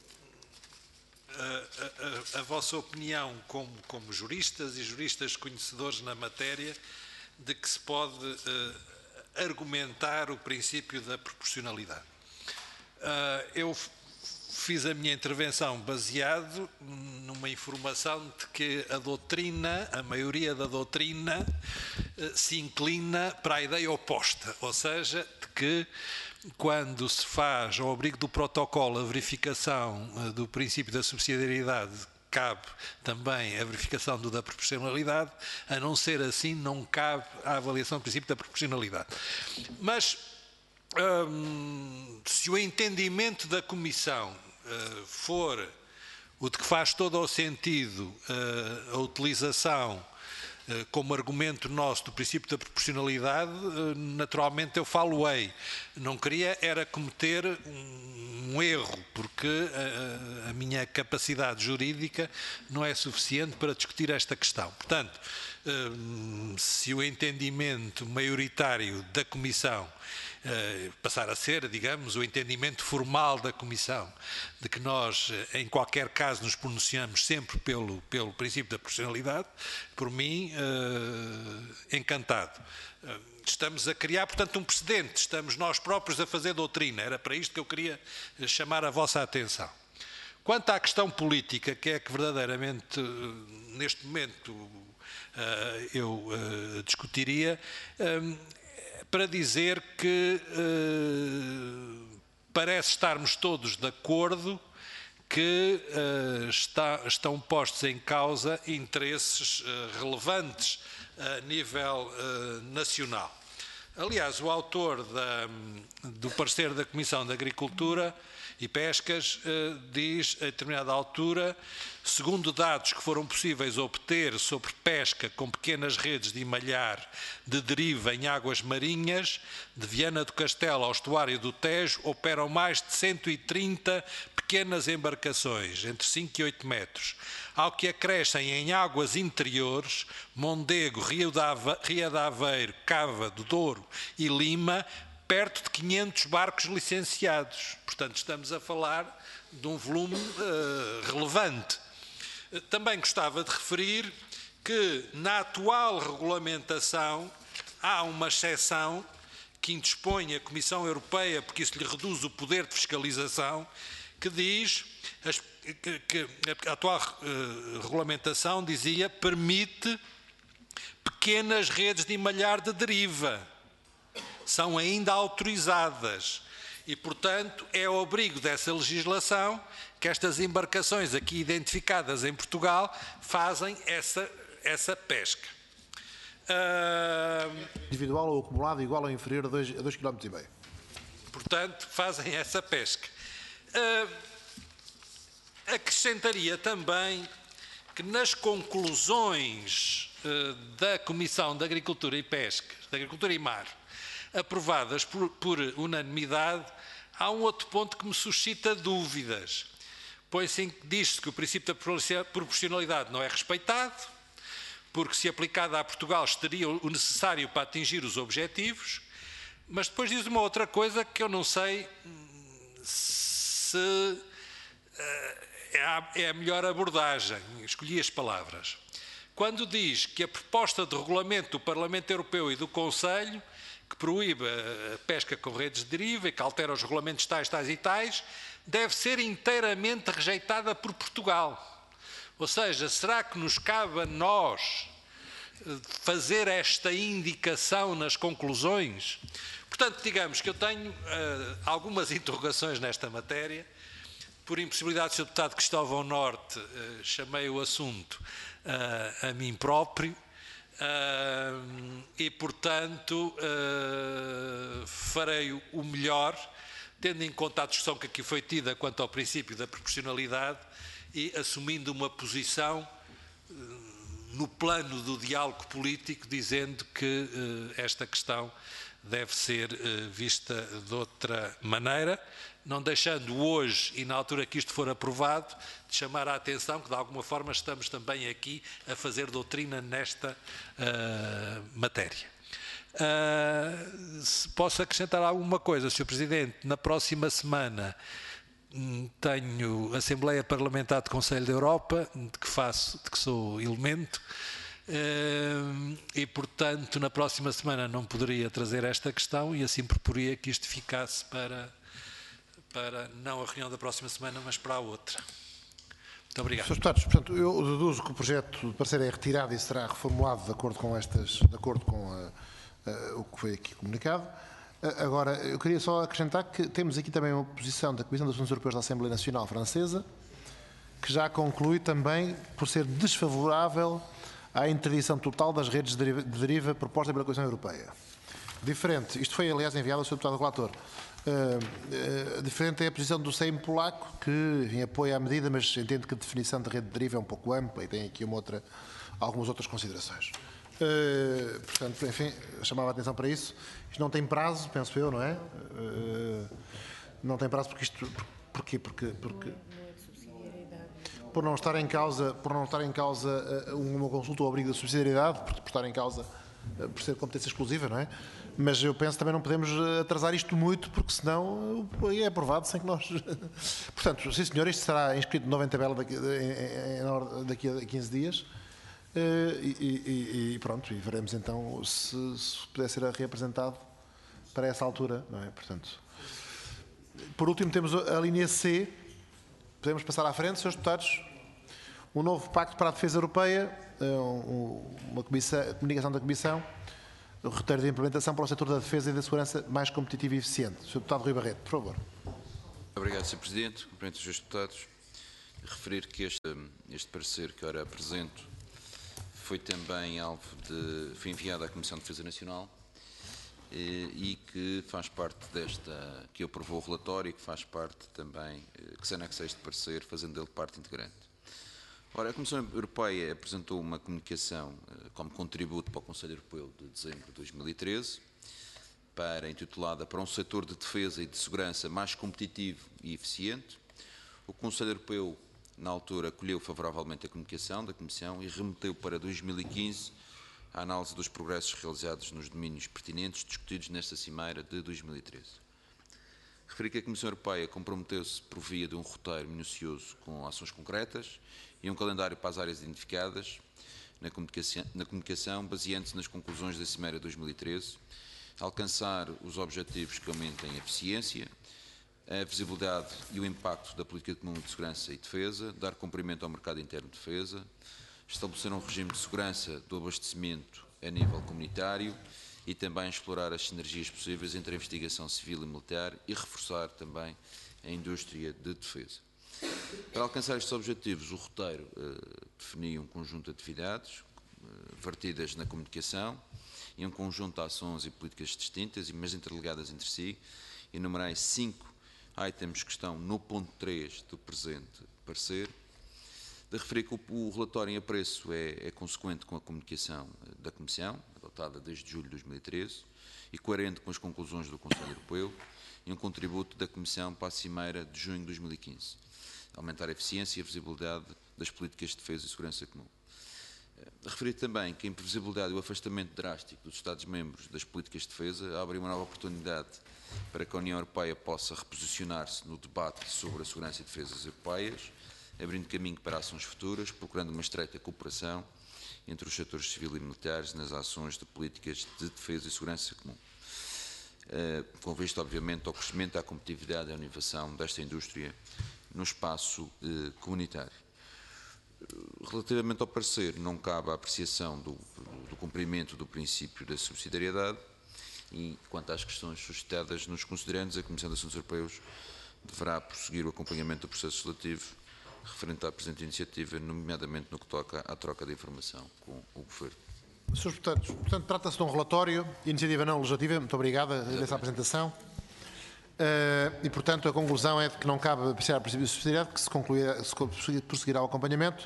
a vossa opinião como juristas e juristas conhecedores na matéria, de que se pode argumentar o princípio da proporcionalidade. Eu fiz a minha intervenção baseado numa informação de que a maioria da doutrina, se inclina para a ideia oposta, ou seja, de que quando se faz, ao abrigo do protocolo, a verificação do princípio da subsidiariedade, cabe também a verificação da proporcionalidade, a não ser assim, não cabe a avaliação do princípio da proporcionalidade. Mas, se o entendimento da Comissão for o de que faz todo o sentido a utilização como argumento nosso do princípio da proporcionalidade, naturalmente eu falo-ei. Não queria era cometer um erro, porque a minha capacidade jurídica não é suficiente para discutir esta questão. Portanto, se o entendimento maioritário da Comissão passar a ser, digamos, o entendimento formal da Comissão, de que nós, em qualquer caso, nos pronunciamos sempre pelo princípio da proporcionalidade, por mim, encantado. Estamos a criar, portanto, um precedente, estamos nós próprios a fazer doutrina, era para isto que eu queria chamar a vossa atenção. Quanto à questão política, que é que verdadeiramente, neste momento, eu discutiria, para dizer que parece estarmos todos de acordo que estão postos em causa interesses relevantes a nível nacional. Aliás, o autor do parecer da Comissão de Agricultura e Pescas diz, a determinada altura, segundo dados que foram possíveis obter sobre pesca com pequenas redes de emalhar de deriva em águas marinhas, de Viana do Castelo ao estuário do Tejo, operam mais de 130 pequenas embarcações, entre 5 e 8 metros, ao que acrescem em águas interiores, Mondego, Ria de Aveiro, Cava do Douro e Lima, perto de 500 barcos licenciados. Portanto, estamos a falar de um volume relevante. Também gostava de referir que na atual regulamentação há uma exceção que indispõe a Comissão Europeia, porque isso lhe reduz o poder de fiscalização, que diz que a atual regulamentação, dizia, permite pequenas redes de emalhar de deriva. São ainda autorizadas e, portanto, é obrigo dessa legislação que estas embarcações aqui identificadas em Portugal fazem essa pesca. Individual ou acumulado igual ou inferior a 2,5 km. Portanto, fazem essa pesca. Acrescentaria também que nas conclusões da Comissão de Agricultura e Pesca, de Agricultura e Mar, aprovadas por unanimidade, há um outro ponto que me suscita dúvidas. Pois diz-se que o princípio da proporcionalidade não é respeitado, porque se aplicado a Portugal teria o necessário para atingir os objetivos, mas depois diz uma outra coisa que eu não sei se é a melhor abordagem, escolhi as palavras. Quando diz que a proposta de regulamento do Parlamento Europeu e do Conselho, que proíbe a pesca com redes de deriva e que altera os regulamentos tais e tais, deve ser inteiramente rejeitada por Portugal. Ou seja, será que nos cabe a nós fazer esta indicação nas conclusões? Portanto, digamos que eu tenho algumas interrogações nesta matéria. Por impossibilidade do Sr. Deputado Cristóvão Norte, chamei o assunto a mim próprio e, portanto, farei o melhor, tendo em conta a discussão que aqui foi tida quanto ao princípio da proporcionalidade e assumindo uma posição no plano do diálogo político, dizendo que esta questão deve ser vista de outra maneira, não deixando hoje e na altura que isto for aprovado, de chamar a atenção que de alguma forma estamos também aqui a fazer doutrina nesta matéria. Se posso acrescentar alguma coisa, Sr. Presidente, na próxima semana tenho Assembleia Parlamentar do Conselho da Europa, de que sou elemento, e, portanto, na próxima semana não poderia trazer esta questão e assim proporia que isto ficasse para não a reunião da próxima semana, mas para a outra. Muito obrigado. Srs. Deputados, portanto, eu deduzo que o projeto de parecer é retirado e será reformulado de acordo com o que foi aqui comunicado. Agora, eu queria só acrescentar que temos aqui também uma posição da Comissão dos Assuntos Europeus da Assembleia Nacional Francesa, que já conclui também por ser desfavorável à interdição total das redes de deriva proposta pela Comissão Europeia. Diferente, isto foi aliás enviado ao Sr. Deputado Relator, diferente é a posição do SEIM polaco, que enfim, apoia a medida, mas entende que a definição de rede de deriva é um pouco ampla e tem aqui algumas outras considerações. Portanto, enfim, chamava a atenção para isso. Isto não tem prazo, penso eu, não é? Não tem prazo porque isto... Porquê? Porque por não estar em causa uma consulta ou abrigo da subsidiariedade, por estar em causa, por ser competência exclusiva, não é? Mas eu penso que também não podemos atrasar isto muito, porque senão é aprovado sem que nós... Portanto, sim senhor, isto será inscrito de novo em tabela daqui a 15 dias e pronto, e veremos então se puder ser reapresentado para essa altura, não é? Portanto, por último temos a linha C. Podemos passar à frente, Srs. Deputados. Um novo Pacto para a Defesa Europeia, uma comunicação da Comissão, o roteiro de implementação para o setor da defesa e da segurança mais competitivo e eficiente. Sr. Deputado Rui Barreto, por favor. Obrigado, Sr. Presidente. Cumprimento os Srs. Deputados. Referir que este parecer que ora apresento foi também foi enviado à Comissão de Defesa Nacional e que faz parte que aprovou o relatório e que faz parte também, que se anexa a este parecer, fazendo dele parte integrante. Ora, a Comissão Europeia apresentou uma comunicação como contributo para o Conselho Europeu de dezembro de 2013, intitulada para um setor de defesa e de segurança mais competitivo e eficiente. O Conselho Europeu, na altura, acolheu favoravelmente a comunicação da Comissão e remeteu para 2015 a análise dos progressos realizados nos domínios pertinentes discutidos nesta cimeira de 2013. Referi que a Comissão Europeia comprometeu-se por via de um roteiro minucioso com ações concretas e um calendário para as áreas identificadas na comunicação, baseando-se nas conclusões da cimeira de 2013, alcançar os objetivos que aumentem a eficiência, a visibilidade e o impacto da política comum de segurança e defesa, dar cumprimento ao mercado interno de defesa, estabelecer um regime de segurança do abastecimento a nível comunitário e também explorar as sinergias possíveis entre a investigação civil e militar e reforçar também a indústria de defesa. Para alcançar estes objetivos, o roteiro definia um conjunto de atividades vertidas na comunicação e um conjunto de ações e políticas distintas, mas interligadas entre si. Enumerei 5 itens que estão no ponto 3 do presente parecer. De referir que o relatório em apreço é consequente com a comunicação da Comissão, adotada desde julho de 2013, e coerente com as conclusões do Conselho Europeu, e um contributo da Comissão para a Cimeira de junho de 2015. Aumentar a eficiência e a visibilidade das políticas de defesa e segurança comum. Referir também que a imprevisibilidade e o afastamento drástico dos Estados-membros das políticas de defesa abrem uma nova oportunidade para que a União Europeia possa reposicionar-se no debate sobre a segurança e defesas europeias, abrindo caminho para ações futuras, procurando uma estreita cooperação entre os setores civil e militares nas ações de políticas de defesa e segurança comum. Com vista, obviamente, ao crescimento, à competitividade e à inovação desta indústria no espaço comunitário. Relativamente ao parecer, não cabe a apreciação do cumprimento do princípio da subsidiariedade e, quanto às questões suscitadas nos considerandos, a Comissão de Assuntos Europeus deverá prosseguir o acompanhamento do processo legislativo referente à presente iniciativa, nomeadamente no que toca à troca de informação com o Governo. Srs. Deputados, portanto, trata-se de um relatório, iniciativa não legislativa. Muito obrigado dessa apresentação. E, portanto, a conclusão é de que não cabe apreciar o princípio de subsidiariedade, que se prosseguirá o acompanhamento.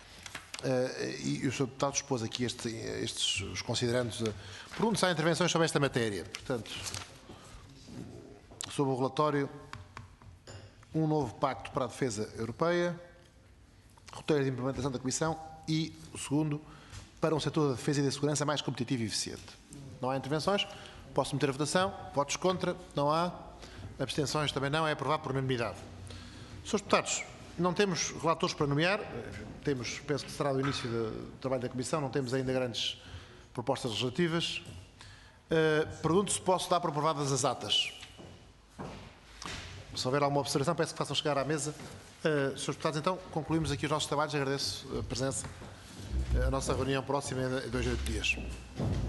E o Sr. Deputado expôs aqui os considerandos. Pergunto se há intervenções sobre esta matéria. Portanto, sobre o relatório, um novo pacto para a defesa europeia, roteiro de implementação da Comissão e, o segundo, para um setor da defesa e da segurança mais competitivo e eficiente. Não há intervenções? Posso meter a votação? Votos contra? Não há. Abstenções também não. É aprovado por unanimidade. Srs. Deputados, não temos relatores para nomear. Penso que será do início do trabalho da Comissão. Não temos ainda grandes propostas legislativas. Pergunto se posso dar por aprovadas as atas. Se houver alguma observação, peço que façam chegar à mesa. Srs. Deputados, então, concluímos aqui os nossos trabalhos. Agradeço a presença. A nossa reunião próxima é em 2 a 8 dias.